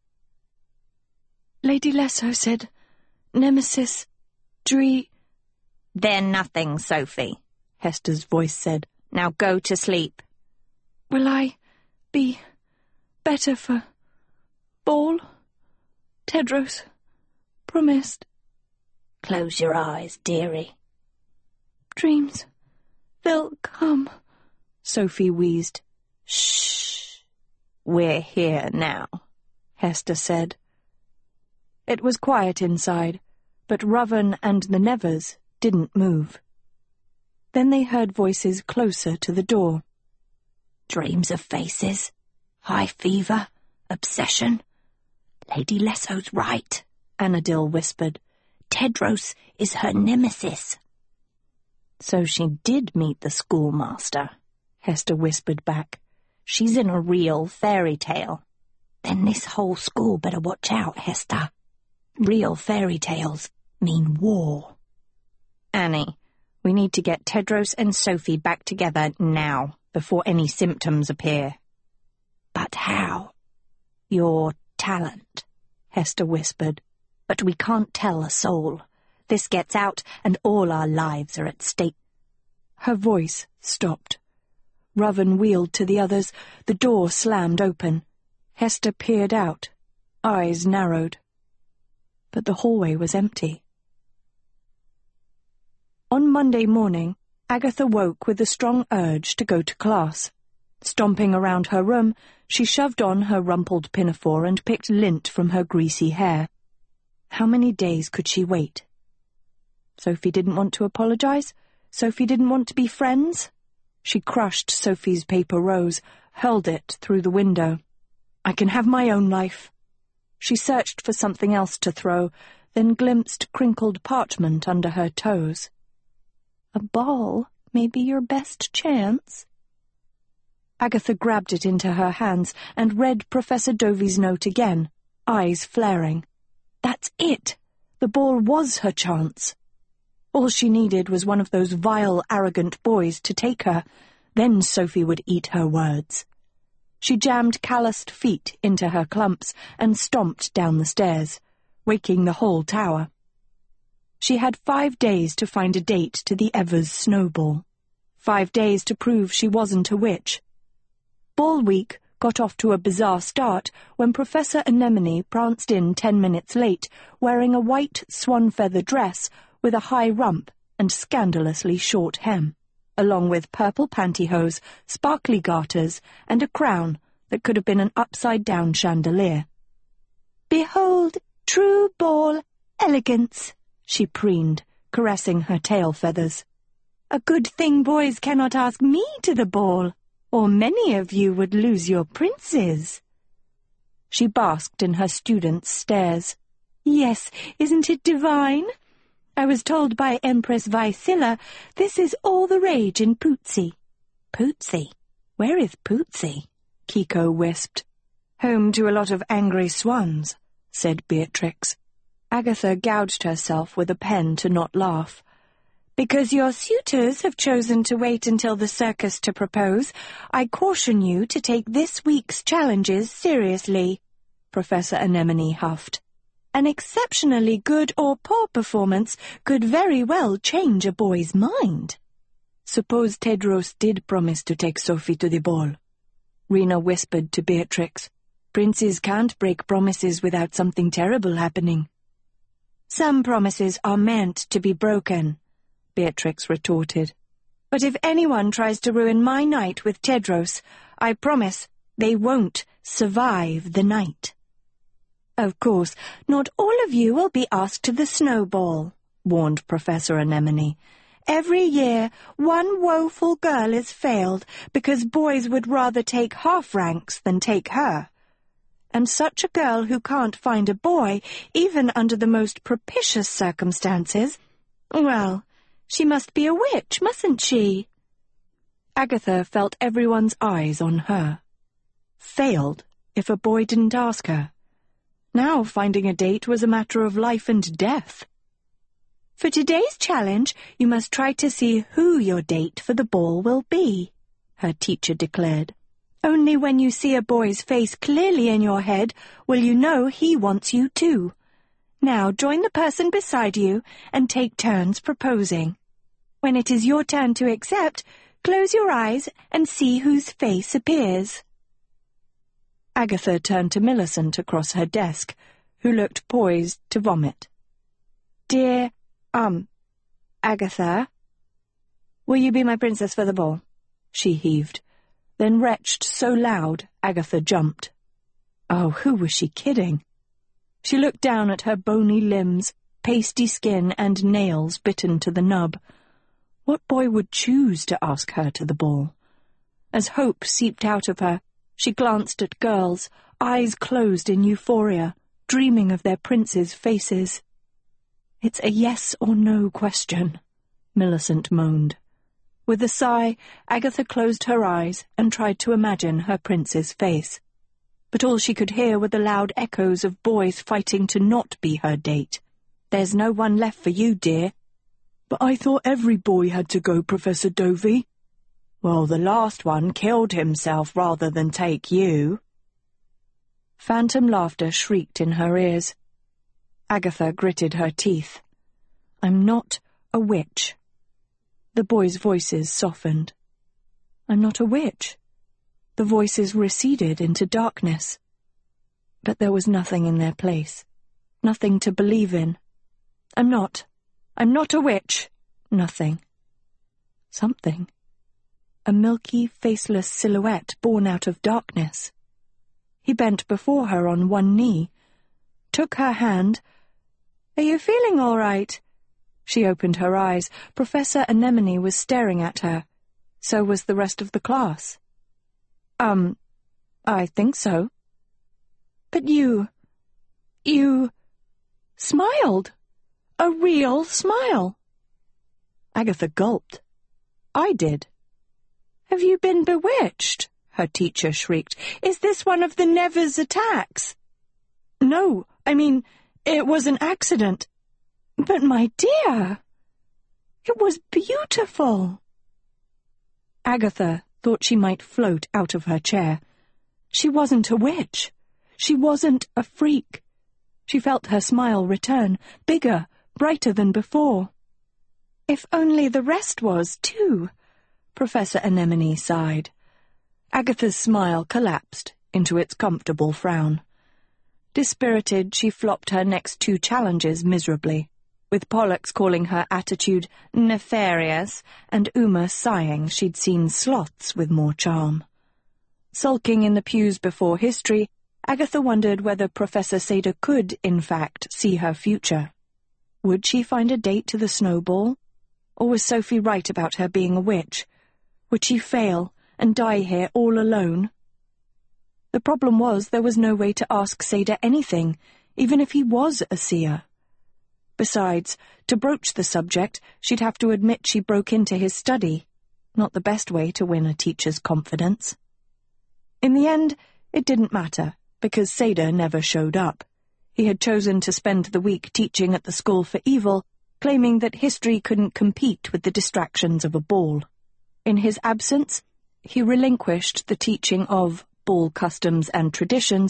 "Lady Lesso said, Nemesis, Dree—" "They're nothing, Sophie," Hester's voice said. "Now go to sleep." "Will I be better for ball? Tedros promised." "Close your eyes, dearie." "Dreams, they'll come," Sophie wheezed. "Shh. We're here now," Hester said. It was quiet inside, but Ruven and the Nevers didn't move. Then they heard voices closer to the door. "Dreams of faces, high fever, obsession. Lady Lesso's right," Anadil whispered. "Tedros is her nemesis." "So she did meet the schoolmaster," Hester whispered back. "She's in a real fairy tale." "Then this whole school better watch out, Hester. Real fairy tales mean war." "Annie, we need to get Tedros and Sophie back together now, before any symptoms appear." "But how?" "Your talent," Hester whispered. "But we can't tell a soul. This gets out, and all our lives are at stake." Her voice stopped. Ruven wheeled to the others. The door slammed open. Hester peered out, eyes narrowed. But the hallway was empty. On Monday morning, Agatha woke with a strong urge to go to class. Stomping around her room, she shoved on her rumpled pinafore and picked lint from her greasy hair. How many days could she wait? Sophie didn't want to apologize. Sophie didn't want to be friends. She crushed Sophie's paper rose, hurled it through the window. "I can have my own life." She searched for something else to throw, then glimpsed crinkled parchment under her toes. "A ball may be your best chance." Agatha grabbed it into her hands and read Professor Dovey's note again, eyes flaring. That's it! The ball was her chance. All she needed was one of those vile, arrogant boys to take her. Then Sophie would eat her words. She jammed calloused feet into her clumps and stomped down the stairs, waking the whole tower. She had 5 days to find a date to the Evers snowball. 5 days to prove she wasn't a witch. Ball week got off to a bizarre start when Professor Anemone pranced in 10 minutes late, wearing a white swan-feather dress with a high rump and scandalously short hem, along with purple pantyhose, sparkly garters, and a crown that could have been an upside-down chandelier. "Behold, true ball elegance," she preened, caressing her tail feathers. "A good thing boys cannot ask me to the ball, or many of you would lose your princes." She basked in her students' stares. "Yes, isn't it divine? I was told by Empress Vaisilla this is all the rage in Pootsie." "Pootsie? Where is Pootsie?" Kiko wisped. "Home to a lot of angry swans," said Beatrix. Agatha gouged herself with a pen to not laugh. "Because your suitors have chosen to wait until the circus to propose, I caution you to take this week's challenges seriously," Professor Anemone huffed. An exceptionally good or poor performance could very well change a boy's mind. Suppose Tedros did promise to take Sophie to the ball. Rena whispered to Beatrix. Princes can't break promises without something terrible happening. Some promises are meant to be broken, Beatrix retorted. But if anyone tries to ruin my night with Tedros, I promise they won't survive the night. Of course, not all of you will be asked to the snowball, warned Professor Anemone. Every year, one woeful girl is failed because boys would rather take half ranks than take her. And such a girl who can't find a boy, even under the most propitious circumstances, well, she must be a witch, mustn't she? Agatha felt everyone's eyes on her. Failed if a boy didn't ask her. Now finding a date was a matter of life and death. For today's challenge, you must try to see who your date for the ball will be, her teacher declared. Only when you see a boy's face clearly in your head will you know he wants you too. Now join the person beside you and take turns proposing. When it is your turn to accept, close your eyes and see whose face appears. Agatha turned to Millicent across her desk, who looked poised to vomit. Dear, Agatha, will you be my princess for the ball? She heaved, then retched so loud Agatha jumped. Oh, who was she kidding? She looked down at her bony limbs, pasty skin and nails bitten to the nub. What boy would choose to ask her to the ball? As hope seeped out of her, she glanced at girls, eyes closed in euphoria, dreaming of their princes' faces. It's a yes or no question, Millicent moaned. With a sigh, Agatha closed her eyes and tried to imagine her prince's face. But all she could hear were the loud echoes of boys fighting to not be her date. There's no one left for you, dear. But I thought every boy had to go, Professor Dovey. Well, the last one killed himself rather than take you. Phantom laughter shrieked in her ears. Agatha gritted her teeth. I'm not a witch. The boys' voices softened. I'm not a witch. The voices receded into darkness. But there was nothing in their place. Nothing to believe in. I'm not a witch. Nothing. Something. A milky, faceless silhouette born out of darkness. He bent before her on one knee, took her hand. Are you feeling all right? She opened her eyes. Professor Anemone was staring at her. So was the rest of the class. I think so. But you smiled. A real smile. Agatha gulped. I did. Have you been bewitched? Her teacher shrieked. Is this one of the Nevers attacks? No, I mean, it was an accident. But my dear, it was beautiful. Agatha thought she might float out of her chair. She wasn't a witch. She wasn't a freak. She felt her smile return, bigger, brighter than before. If only the rest was, too, Professor Anemone sighed. Agatha's smile collapsed into its comfortable frown. Dispirited, she flopped her next two challenges miserably, with Pollux calling her attitude nefarious and Uma sighing she'd seen sloths with more charm. Sulking in the pews before history, Agatha wondered whether Professor Seda could, in fact, see her future. Would she find a date to the snowball? Or was Sophie right about her being a witch? Would she fail and die here all alone? The problem was there was no way to ask Seda anything, even if he was a seer. Besides, to broach the subject, she'd have to admit she broke into his study. Not the best way to win a teacher's confidence. In the end, it didn't matter, because Seda never showed up. He had chosen to spend the week teaching at the School for Evil, claiming that history couldn't compete with the distractions of a ball. In his absence, he relinquished the teaching of ball customs and traditions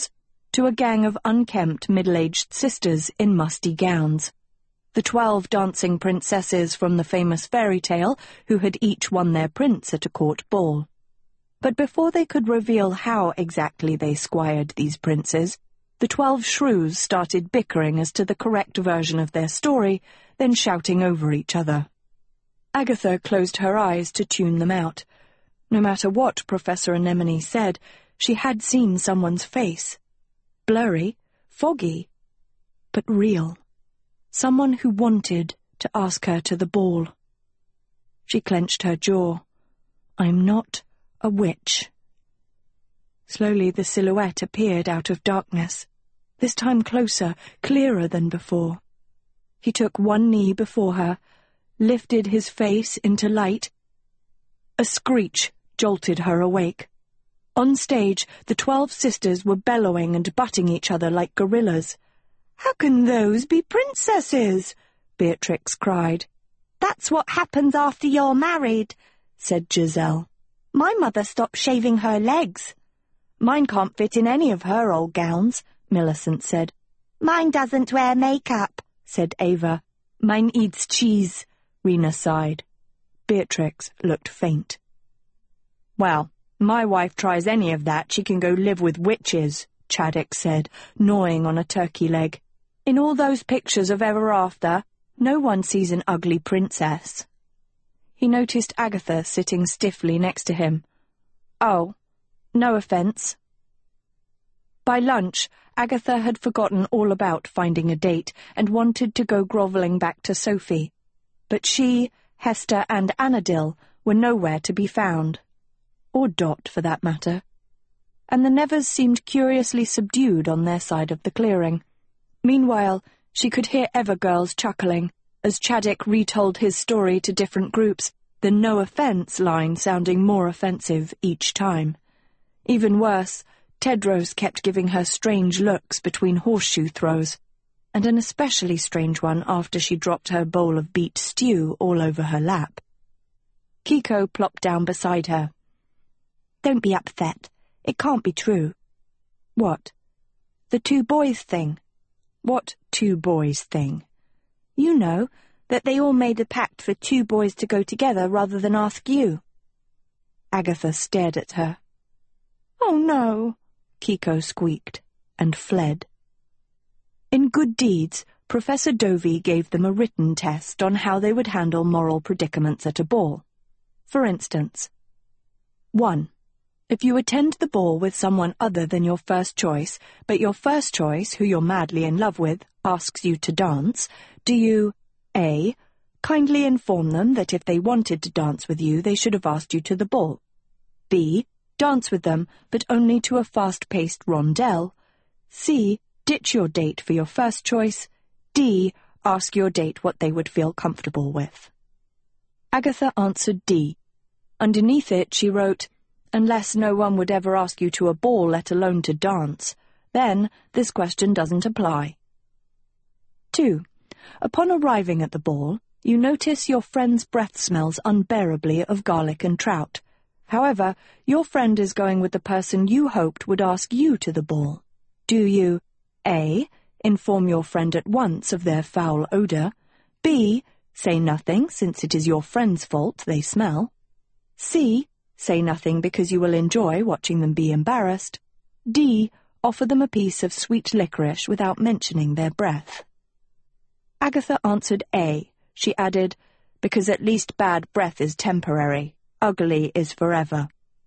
to a gang of unkempt middle-aged sisters in musty gowns. The 12 dancing princesses from the famous fairy tale who had each won their prince at a court ball. But before they could reveal how exactly they squired these princes, the 12 shrews started bickering as to the correct version of their story, then shouting over each other. Agatha closed her eyes to tune them out. No matter what Professor Anemone said, she had seen someone's face. Blurry, foggy, but real. Someone who wanted to ask her to the ball. She clenched her jaw. I'm not a witch. Slowly the silhouette appeared out of darkness, this time closer, clearer than before. He took one knee before her, lifted his face into light. A screech jolted her awake. On stage, the 12 sisters were bellowing and butting each other like gorillas. "How can those be princesses?" Beatrix cried. "That's what happens after you're married," said Giselle. "My mother stopped shaving her legs." "Mine can't fit in any of her old gowns," Millicent said. "Mine doesn't wear makeup," said Ava. "Mine eats cheese," Rena sighed. Beatrix looked faint. "Well, my wife tries any of that, she can go live with witches," Chaddock said, gnawing on a turkey leg. "In all those pictures of Ever After, no one sees an ugly princess." He noticed Agatha sitting stiffly next to him. "Oh, no offense." By lunch, Agatha had forgotten all about finding a date and wanted to go grovelling back to Sophie. But she, Hester, and Annadil were nowhere to be found. Or Dot, for that matter. And the Nevers seemed curiously subdued on their side of the clearing. Meanwhile, she could hear Evergirls chuckling, as Chaddock retold his story to different groups, the no offence line sounding more offensive each time. Even worse, Tedros kept giving her strange looks between horseshoe throws, and an especially strange one after she dropped her bowl of beet stew all over her lap. Kiko plopped down beside her. "Don't be upset. It can't be true." "What?" "The 2 boys thing." "What 2 boys thing?" "You know, that they all made a pact for 2 boys to go together rather than ask you." Agatha stared at her. "Oh no," Kiko squeaked, and fled. In Good Deeds, Professor Dovey gave them a written test on how they would handle moral predicaments at a ball. For instance, 1. If you attend the ball with someone other than your first choice, but your first choice, who you're madly in love with, asks you to dance, do you A. Kindly inform them that if they wanted to dance with you, they should have asked you to the ball? B. Dance with them, but only to a fast-paced rondel? C. Ditch your date for your first choice? D. Ask your date what they would feel comfortable with? Agatha answered D. Underneath it, she wrote, "Unless no one would ever ask you to a ball, let alone to dance. Then, this question doesn't apply." 2. Upon arriving at the ball, you notice your friend's breath smells unbearably of garlic and trout. However, your friend is going with the person you hoped would ask you to the ball. Do you A. Inform your friend at once of their foul odour? B. Say nothing, since it is your friend's fault they smell? C. Say nothing because you will enjoy watching them be embarrassed? D. Offer them a piece of sweet licorice without mentioning their breath? Agatha answered A. She added, "Because at least bad breath is temporary. Ugly is forever."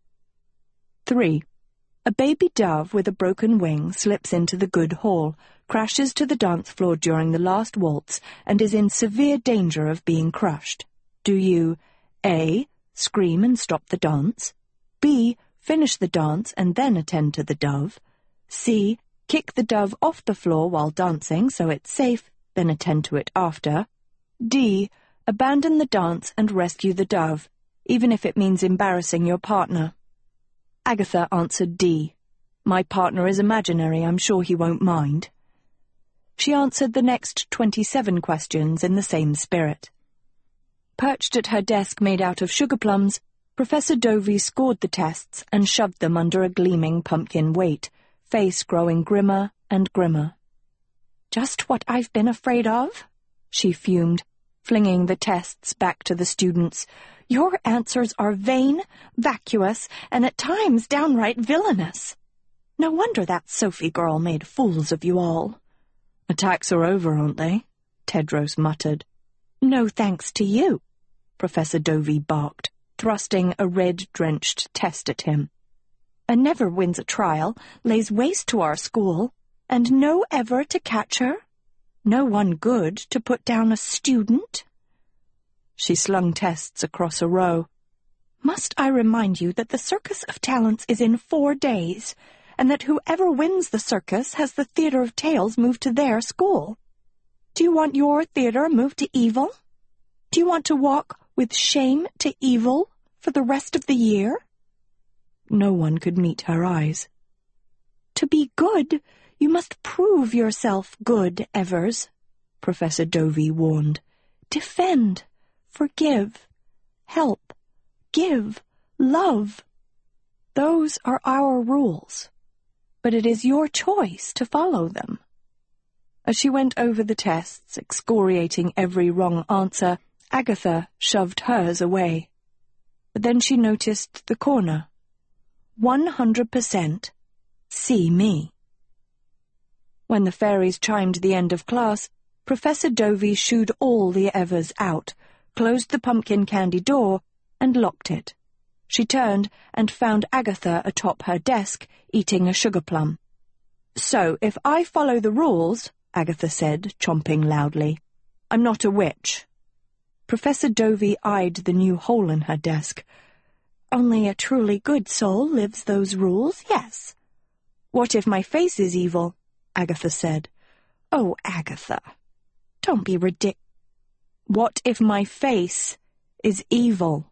3. A baby dove with a broken wing slips into the good hall, crashes to the dance floor during the last waltz, and is in severe danger of being crushed. Do you A. Scream and stop the dance? B. Finish the dance and then attend to the dove? C. Kick the dove off the floor while dancing so it's safe, then attend to it after? D. Abandon the dance and rescue the dove, even if it means embarrassing your partner? Agatha answered D. My partner is imaginary, I'm sure he won't mind. She answered the next 27 questions in the same spirit. Perched at her desk made out of sugar plums, Professor Dovey scored the tests and shoved them under a gleaming pumpkin weight, face growing grimmer and grimmer. "Just what I've been afraid of," she fumed, flinging the tests back to the students. "Your answers are vain, vacuous, and at times downright villainous. No wonder that Sophie girl made fools of you all." "Attacks are over, aren't they?" Tedros muttered. "No thanks to you," Professor Dovey barked, thrusting a red-drenched test at him. "A never wins a trial, lays waste to our school, and no ever to catch her? No one good to put down a student?" She slung tests across a row. "Must I remind you that the Circus of Talents is in 4 days, and that whoever wins the circus has the Theatre of Tales moved to their school? Do you want your theatre moved to evil? Do you want to walk with shame to evil for the rest of the year?" No one could meet her eyes. "To be good, you must prove yourself good, Evers," Professor Dovey warned. "Defend, forgive, help, give, love. Those are our rules, but it is your choice to follow them." As she went over the tests, excoriating every wrong answer, Agatha shoved hers away. But then she noticed the corner. 100%. See me. When the fairies chimed the end of class, Professor Dovey shooed all the Evers out, closed the pumpkin candy door, and locked it. She turned and found Agatha atop her desk, eating a sugar plum. "So, if I follow the rules," Agatha said, chomping loudly, "I'm not a witch." Professor Dovey eyed the new hole in her desk. "Only a truly good soul lives those rules, yes." "What if my face is evil?" Agatha said. "Oh, Agatha, don't be ridiculous." "What if my face is evil?"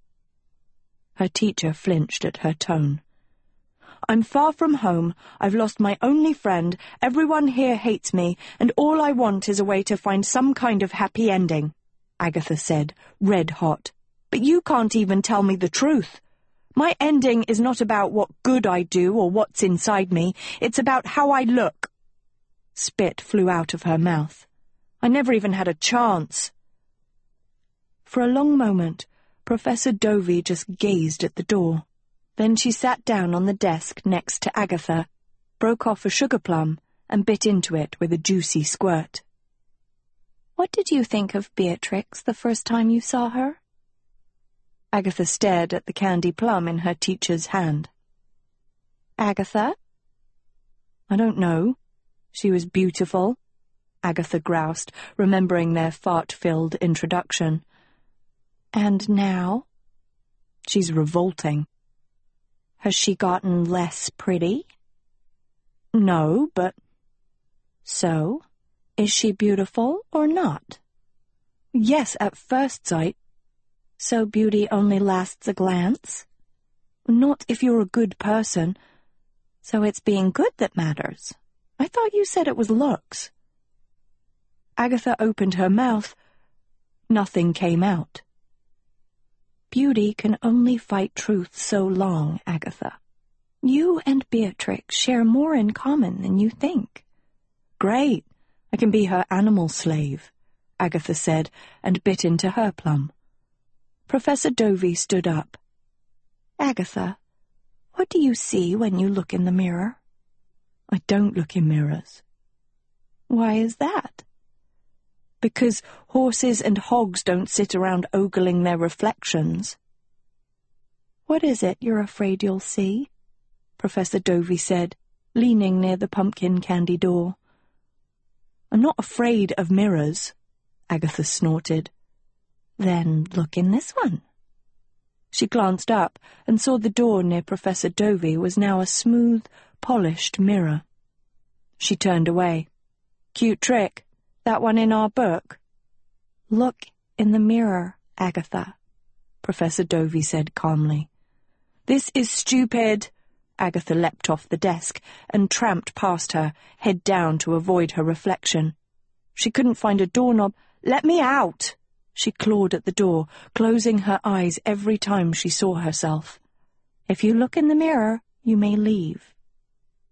Her teacher flinched at her tone. "I'm far from home, I've lost my only friend, everyone here hates me, and all I want is a way to find some kind of happy ending," Agatha said, red-hot. "But you can't even tell me the truth. My ending is not about what good I do or what's inside me, it's about how I look." Spit flew out of her mouth. "I never even had a chance." For a long moment, Professor Dovey just gazed at the door. Then she sat down on the desk next to Agatha, broke off a sugar plum, and bit into it with a juicy squirt. "What did you think of Beatrix the first time you saw her?" Agatha stared at the candy plum in her teacher's hand. "Agatha?" "I don't know. She was beautiful," Agatha groused, remembering their fart-filled introduction. "And now?" "She's revolting." "Has she gotten less pretty?" "No, but—" "So, is she beautiful or not?" "Yes, at first sight." "So beauty only lasts a glance?" "Not if you're a good person." "So it's being good that matters? I thought you said it was looks." Agatha opened her mouth. Nothing came out. "Beauty can only fight truth so long, Agatha. You and Beatrix share more in common than you think." "Great, I can be her animal slave," Agatha said, and bit into her plum. Professor Dovey stood up. "Agatha, what do you see when you look in the mirror?" "I don't look in mirrors." "Why is that?" "Because horses and hogs don't sit around ogling their reflections." "What is it you're afraid you'll see?" Professor Dovey said, leaning near the pumpkin candy door. "I'm not afraid of mirrors," Agatha snorted. "Then look in this one." She glanced up and saw the door near Professor Dovey was now a smooth, polished mirror. She turned away. "Cute trick. That one in our book?" "Look in the mirror, Agatha," Professor Dovey said calmly. "This is stupid." Agatha leapt off the desk and tramped past her, head down to avoid her reflection. She couldn't find a doorknob. "Let me out!" She clawed at the door, closing her eyes every time she saw herself. "If you look in the mirror, you may leave."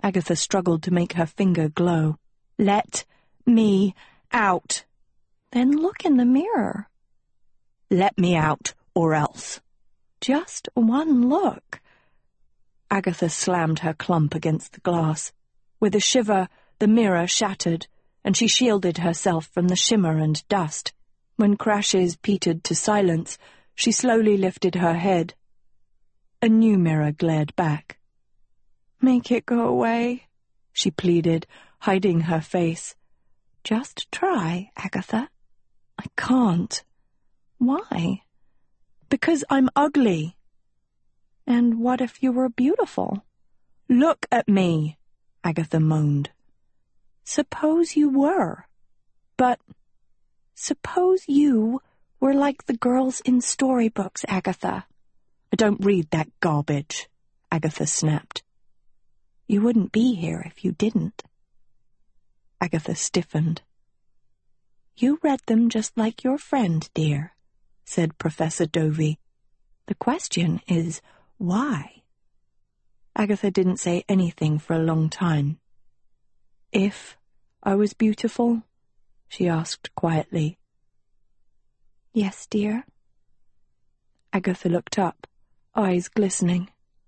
Agatha struggled to make her finger glow. "Let me out." "Then look in the mirror." "Let me out, or else." "Just one look." Agatha slammed her clump against the glass. With a shiver, the mirror shattered, and she shielded herself from the shimmer and dust. When crashes petered to silence, she slowly lifted her head. A new mirror glared back. "Make it go away," she pleaded, hiding her face. "Just try, Agatha." "I can't." "Why?" "Because I'm ugly." "And what if you were beautiful?" "Look at me," Agatha moaned. "Suppose you were." "But—" "Suppose you were like the girls in storybooks, Agatha." "I don't read that garbage," Agatha snapped. "You wouldn't be here if you didn't." Agatha stiffened. "You read them just like your friend, dear," said Professor Dovey. "The question is, why?" Agatha didn't say anything for a long time. "If I was beautiful?" she asked quietly. "Yes, dear." Agatha looked up, eyes glistening.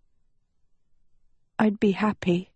"I'd be happy."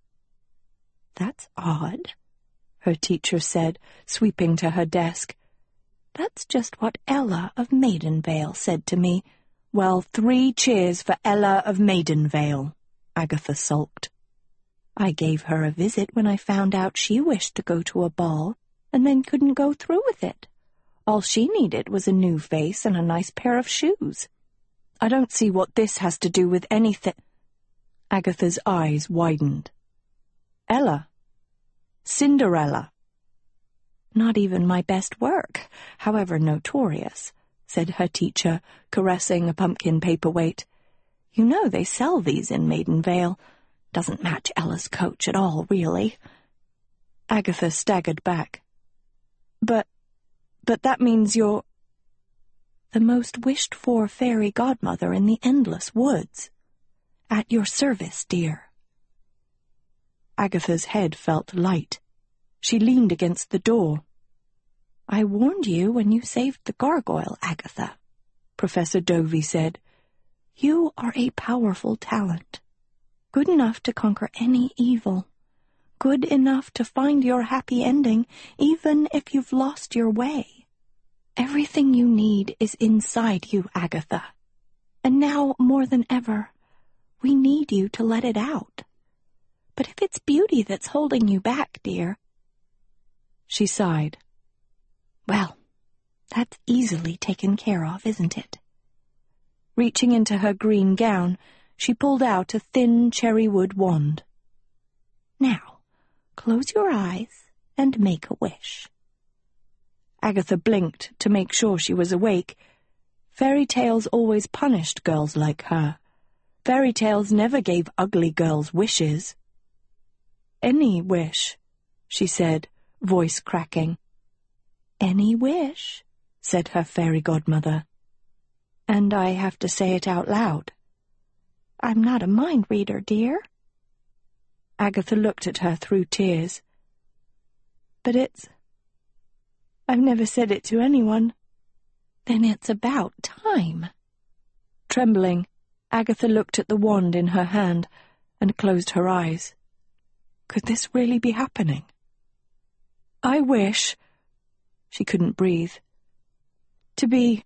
"That's odd," her teacher said, sweeping to her desk. "That's just what Ella of Maidenvale said to me." "Well, 3 cheers for Ella of Maidenvale," Agatha sulked. "I gave her a visit when I found out she wished to go to a ball, and then couldn't go through with it. All she needed was a new face and a nice pair of shoes." "I don't see what this has to do with anything." Agatha's eyes widened. "Ella? Cinderella?" "Not even my best work, however notorious," said her teacher, caressing a pumpkin paperweight. "You know they sell these in Maidenvale. Doesn't match Ella's coach at all, really." Agatha staggered back. But that means you're—" "The most wished-for fairy godmother in the endless woods. At your service, dear." Agatha's head felt light. She leaned against the door. "I warned you when you saved the gargoyle, Agatha," Professor Dovey said. "You are a powerful talent, good enough to conquer any evil, good enough to find your happy ending even if you've lost your way. Everything you need is inside you, Agatha. And now, more than ever, we need you to let it out. But if it's beauty that's holding you back, dear—" She sighed. "Well, that's easily taken care of, isn't it?" Reaching into her green gown, she pulled out a thin cherry-wood wand. "Now, close your eyes and make a wish." Agatha blinked to make sure she was awake. Fairy tales always punished girls like her. Fairy tales never gave ugly girls wishes. "Any wish," she said, voice cracking. "Any wish," said her fairy godmother. "And I have to say it out loud." "I'm not a mind reader, dear." Agatha looked at her through tears. "But I've never said it to anyone." "Then it's about time." Trembling, Agatha looked at the wand in her hand and closed her eyes. Could this really be happening? "I wish," she couldn't breathe, "to be,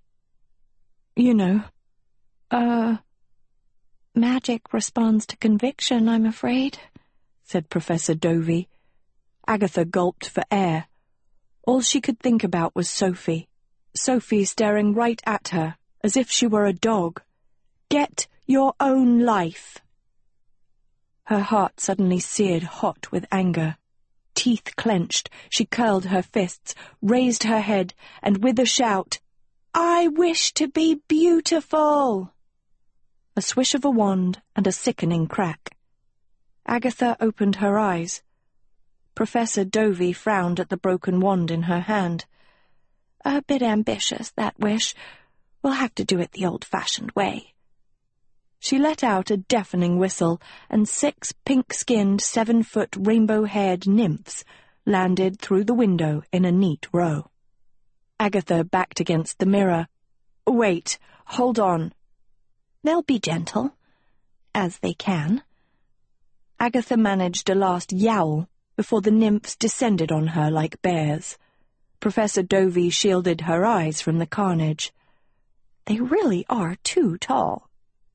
Magic responds to conviction, I'm afraid," said Professor Dovey. Agatha gulped for air. All she could think about was Sophie. Sophie staring right at her, as if she were a dog. "Get your own life." Her heart suddenly seared hot with anger. Teeth clenched, she curled her fists, raised her head, and with a shout, "I wish to be beautiful!" A swish of a wand and a sickening crack. Agatha opened her eyes. Professor Dovey frowned at the broken wand in her hand. "A bit ambitious, that wish. We'll have to do it the old-fashioned way." She let out a deafening whistle, and 6 pink-skinned, 7-foot, rainbow-haired nymphs landed through the window in a neat row. Agatha backed against the mirror. "Wait, hold on." "They'll be gentle, as they can." Agatha managed a last yowl before the nymphs descended on her like bears. Professor Dovey shielded her eyes from the carnage. "They really are too tall."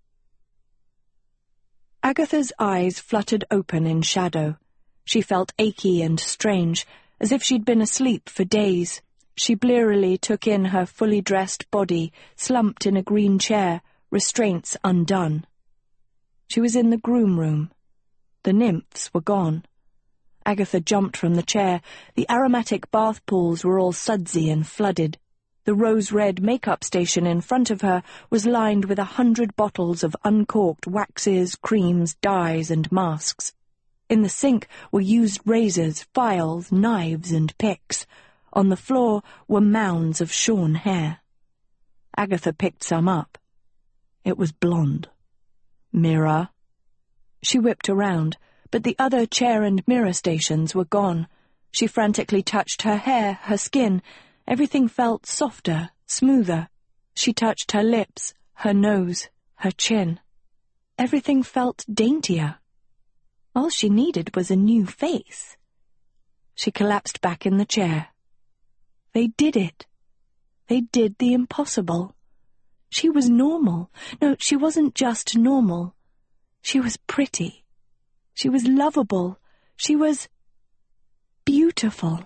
Agatha's eyes fluttered open in shadow. She felt achy and strange, as if she'd been asleep for days. She blearily took in her fully dressed body, slumped in a green chair, restraints undone. She was in the groom room. The nymphs were gone. Agatha jumped from the chair. The aromatic bath pools were all sudsy and flooded. The rose-red makeup station in front of her was lined with 100 bottles of uncorked waxes, creams, dyes, and masks. In the sink were used razors, files, knives, and picks. On the floor were mounds of shorn hair. Agatha picked some up. It was blonde. Mirror. She whipped around, but the other chair and mirror stations were gone. She frantically touched her hair, her skin. Everything felt softer, smoother. She touched her lips, her nose, her chin. Everything felt daintier. All she needed was a new face. She collapsed back in the chair. They did it. They did the impossible. She was normal. No, she wasn't just normal. She was pretty. She was lovable. She was beautiful.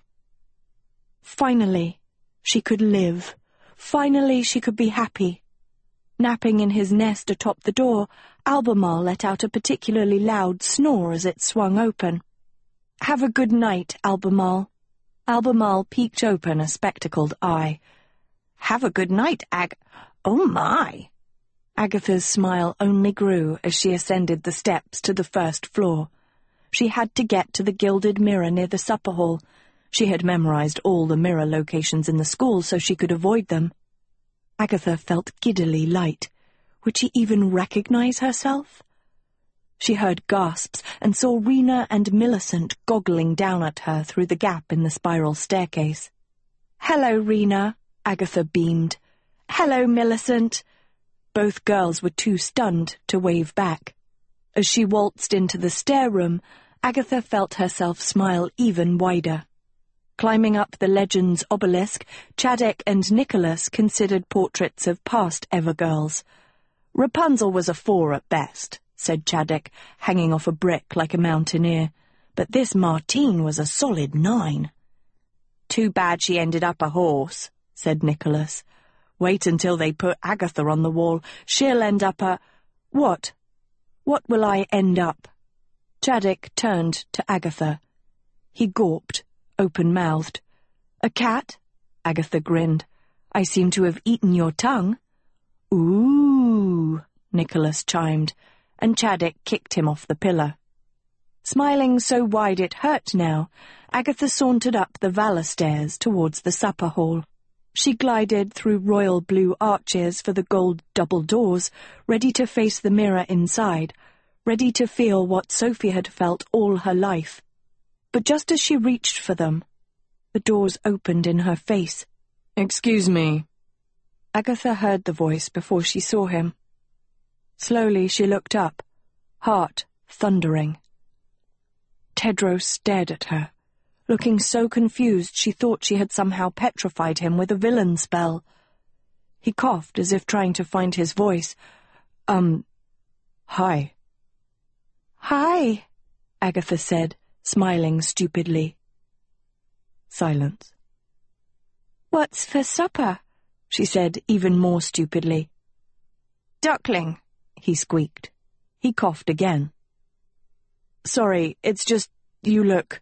Finally, she could live. Finally, she could be happy. Napping in his nest atop the door, Albemarle let out a particularly loud snore as it swung open. "Have a good night, Albemarle." Albemarle peeked open a spectacled eye. "Have a good night, Oh, my!" Agatha's smile only grew as she ascended the steps to the first floor. She had to get to the gilded mirror near the supper hall. She had memorized all the mirror locations in the school so she could avoid them. Agatha felt giddily light. Would she even recognize herself? She heard gasps and saw Rena and Millicent goggling down at her through the gap in the spiral staircase. "Hello, Rena," Agatha beamed. "Hello, Millicent." Both girls were too stunned to wave back. As she waltzed into the stair room, Agatha felt herself smile even wider. Climbing up the Legends obelisk, Chadek and Nicholas considered portraits of past Evergirls. "Rapunzel was a 4 at best," said Chadek, hanging off a brick like a mountaineer. "But this Martine was a solid 9. "Too bad she ended up a horse," said Nicholas. "Wait until they put Agatha on the wall. She'll end up a—" "What? What will I end up?" Chadek turned to Agatha. He gawped, open-mouthed. "A cat?" Agatha grinned. "I seem to have eaten your tongue." "Ooh," Nicholas chimed, and Chadek kicked him off the pillar. Smiling so wide it hurt now, Agatha sauntered up the Valor stairs towards the supper hall. She glided through royal blue arches for the gold double doors, ready to face the mirror inside, ready to feel what Sophie had felt all her life. But just as she reached for them, the doors opened in her face. "Excuse me." Agatha heard the voice before she saw him. Slowly she looked up, heart thundering. Tedros stared at her, looking so confused she thought she had somehow petrified him with a villain spell. He coughed as if trying to find his voice. Hi." "Hi," Agatha said, smiling stupidly. Silence. "What's for supper?" she said even more stupidly. "Duckling," he squeaked. He coughed again. "Sorry, it's just you look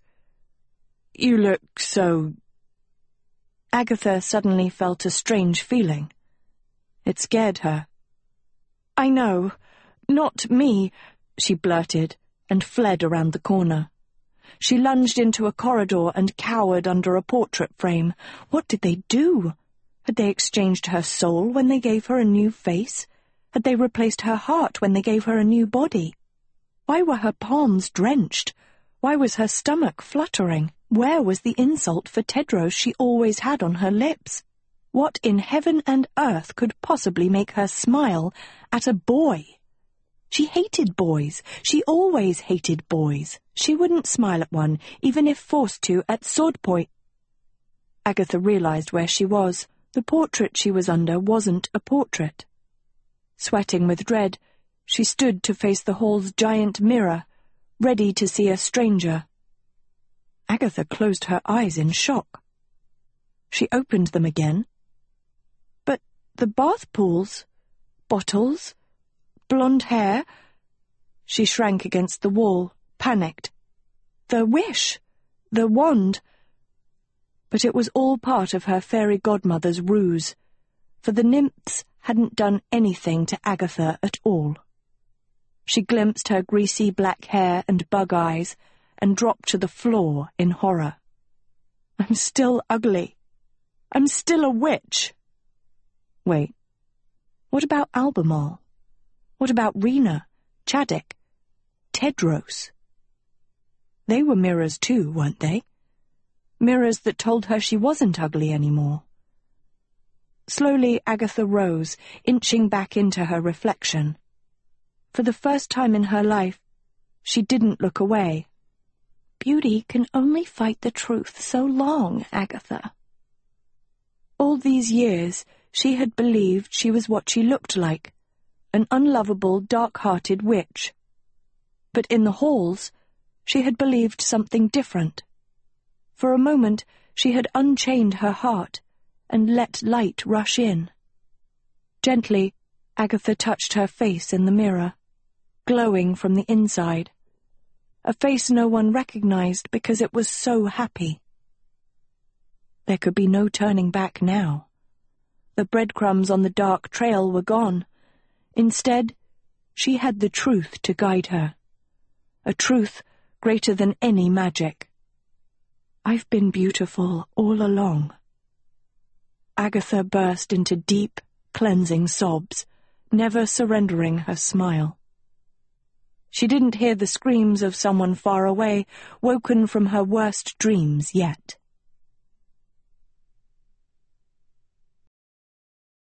so—" Agatha suddenly felt a strange feeling. It scared her. "I know. Not me," she blurted, and fled around the corner. She lunged into a corridor and cowered under a portrait frame. What did they do? Had they exchanged her soul when they gave her a new face? Had they replaced her heart when they gave her a new body? Why were her palms drenched? Why was her stomach fluttering? Where was the insult for Tedros she always had on her lips? What in heaven and earth could possibly make her smile at a boy? She hated boys. She always hated boys. She wouldn't smile at one, even if forced to, at sword point. Agatha realized where she was. The portrait she was under wasn't a portrait. Sweating with dread, she stood to face the hall's giant mirror, ready to see a stranger. Agatha closed her eyes in shock. She opened them again. But the bath pools, bottles, blonde hair... She shrank against the wall, panicked. The wish! The wand! But it was all part of her fairy godmother's ruse, for the nymphs hadn't done anything to Agatha at all. She glimpsed her greasy black hair and bug eyes, and dropped to the floor in horror. I'm still ugly. I'm still a witch. Wait, what about Albemarle? What about Rena, Chaddock, Tedros? They were mirrors too, weren't they? Mirrors that told her she wasn't ugly anymore. Slowly Agatha rose, inching back into her reflection. For the first time in her life, she didn't look away. Beauty can only fight the truth so long, Agatha. All these years, she had believed she was what she looked like, an unlovable, dark-hearted witch. But in the halls, she had believed something different. For a moment, she had unchained her heart and let light rush in. Gently, Agatha touched her face in the mirror, glowing from the inside. A face no one recognized because it was so happy. There could be no turning back now. The breadcrumbs on the dark trail were gone. Instead, she had the truth to guide her. A truth greater than any magic. I've been beautiful all along. Agatha burst into deep, cleansing sobs, never surrendering her smile. She didn't hear the screams of someone far away, woken from her worst dreams yet.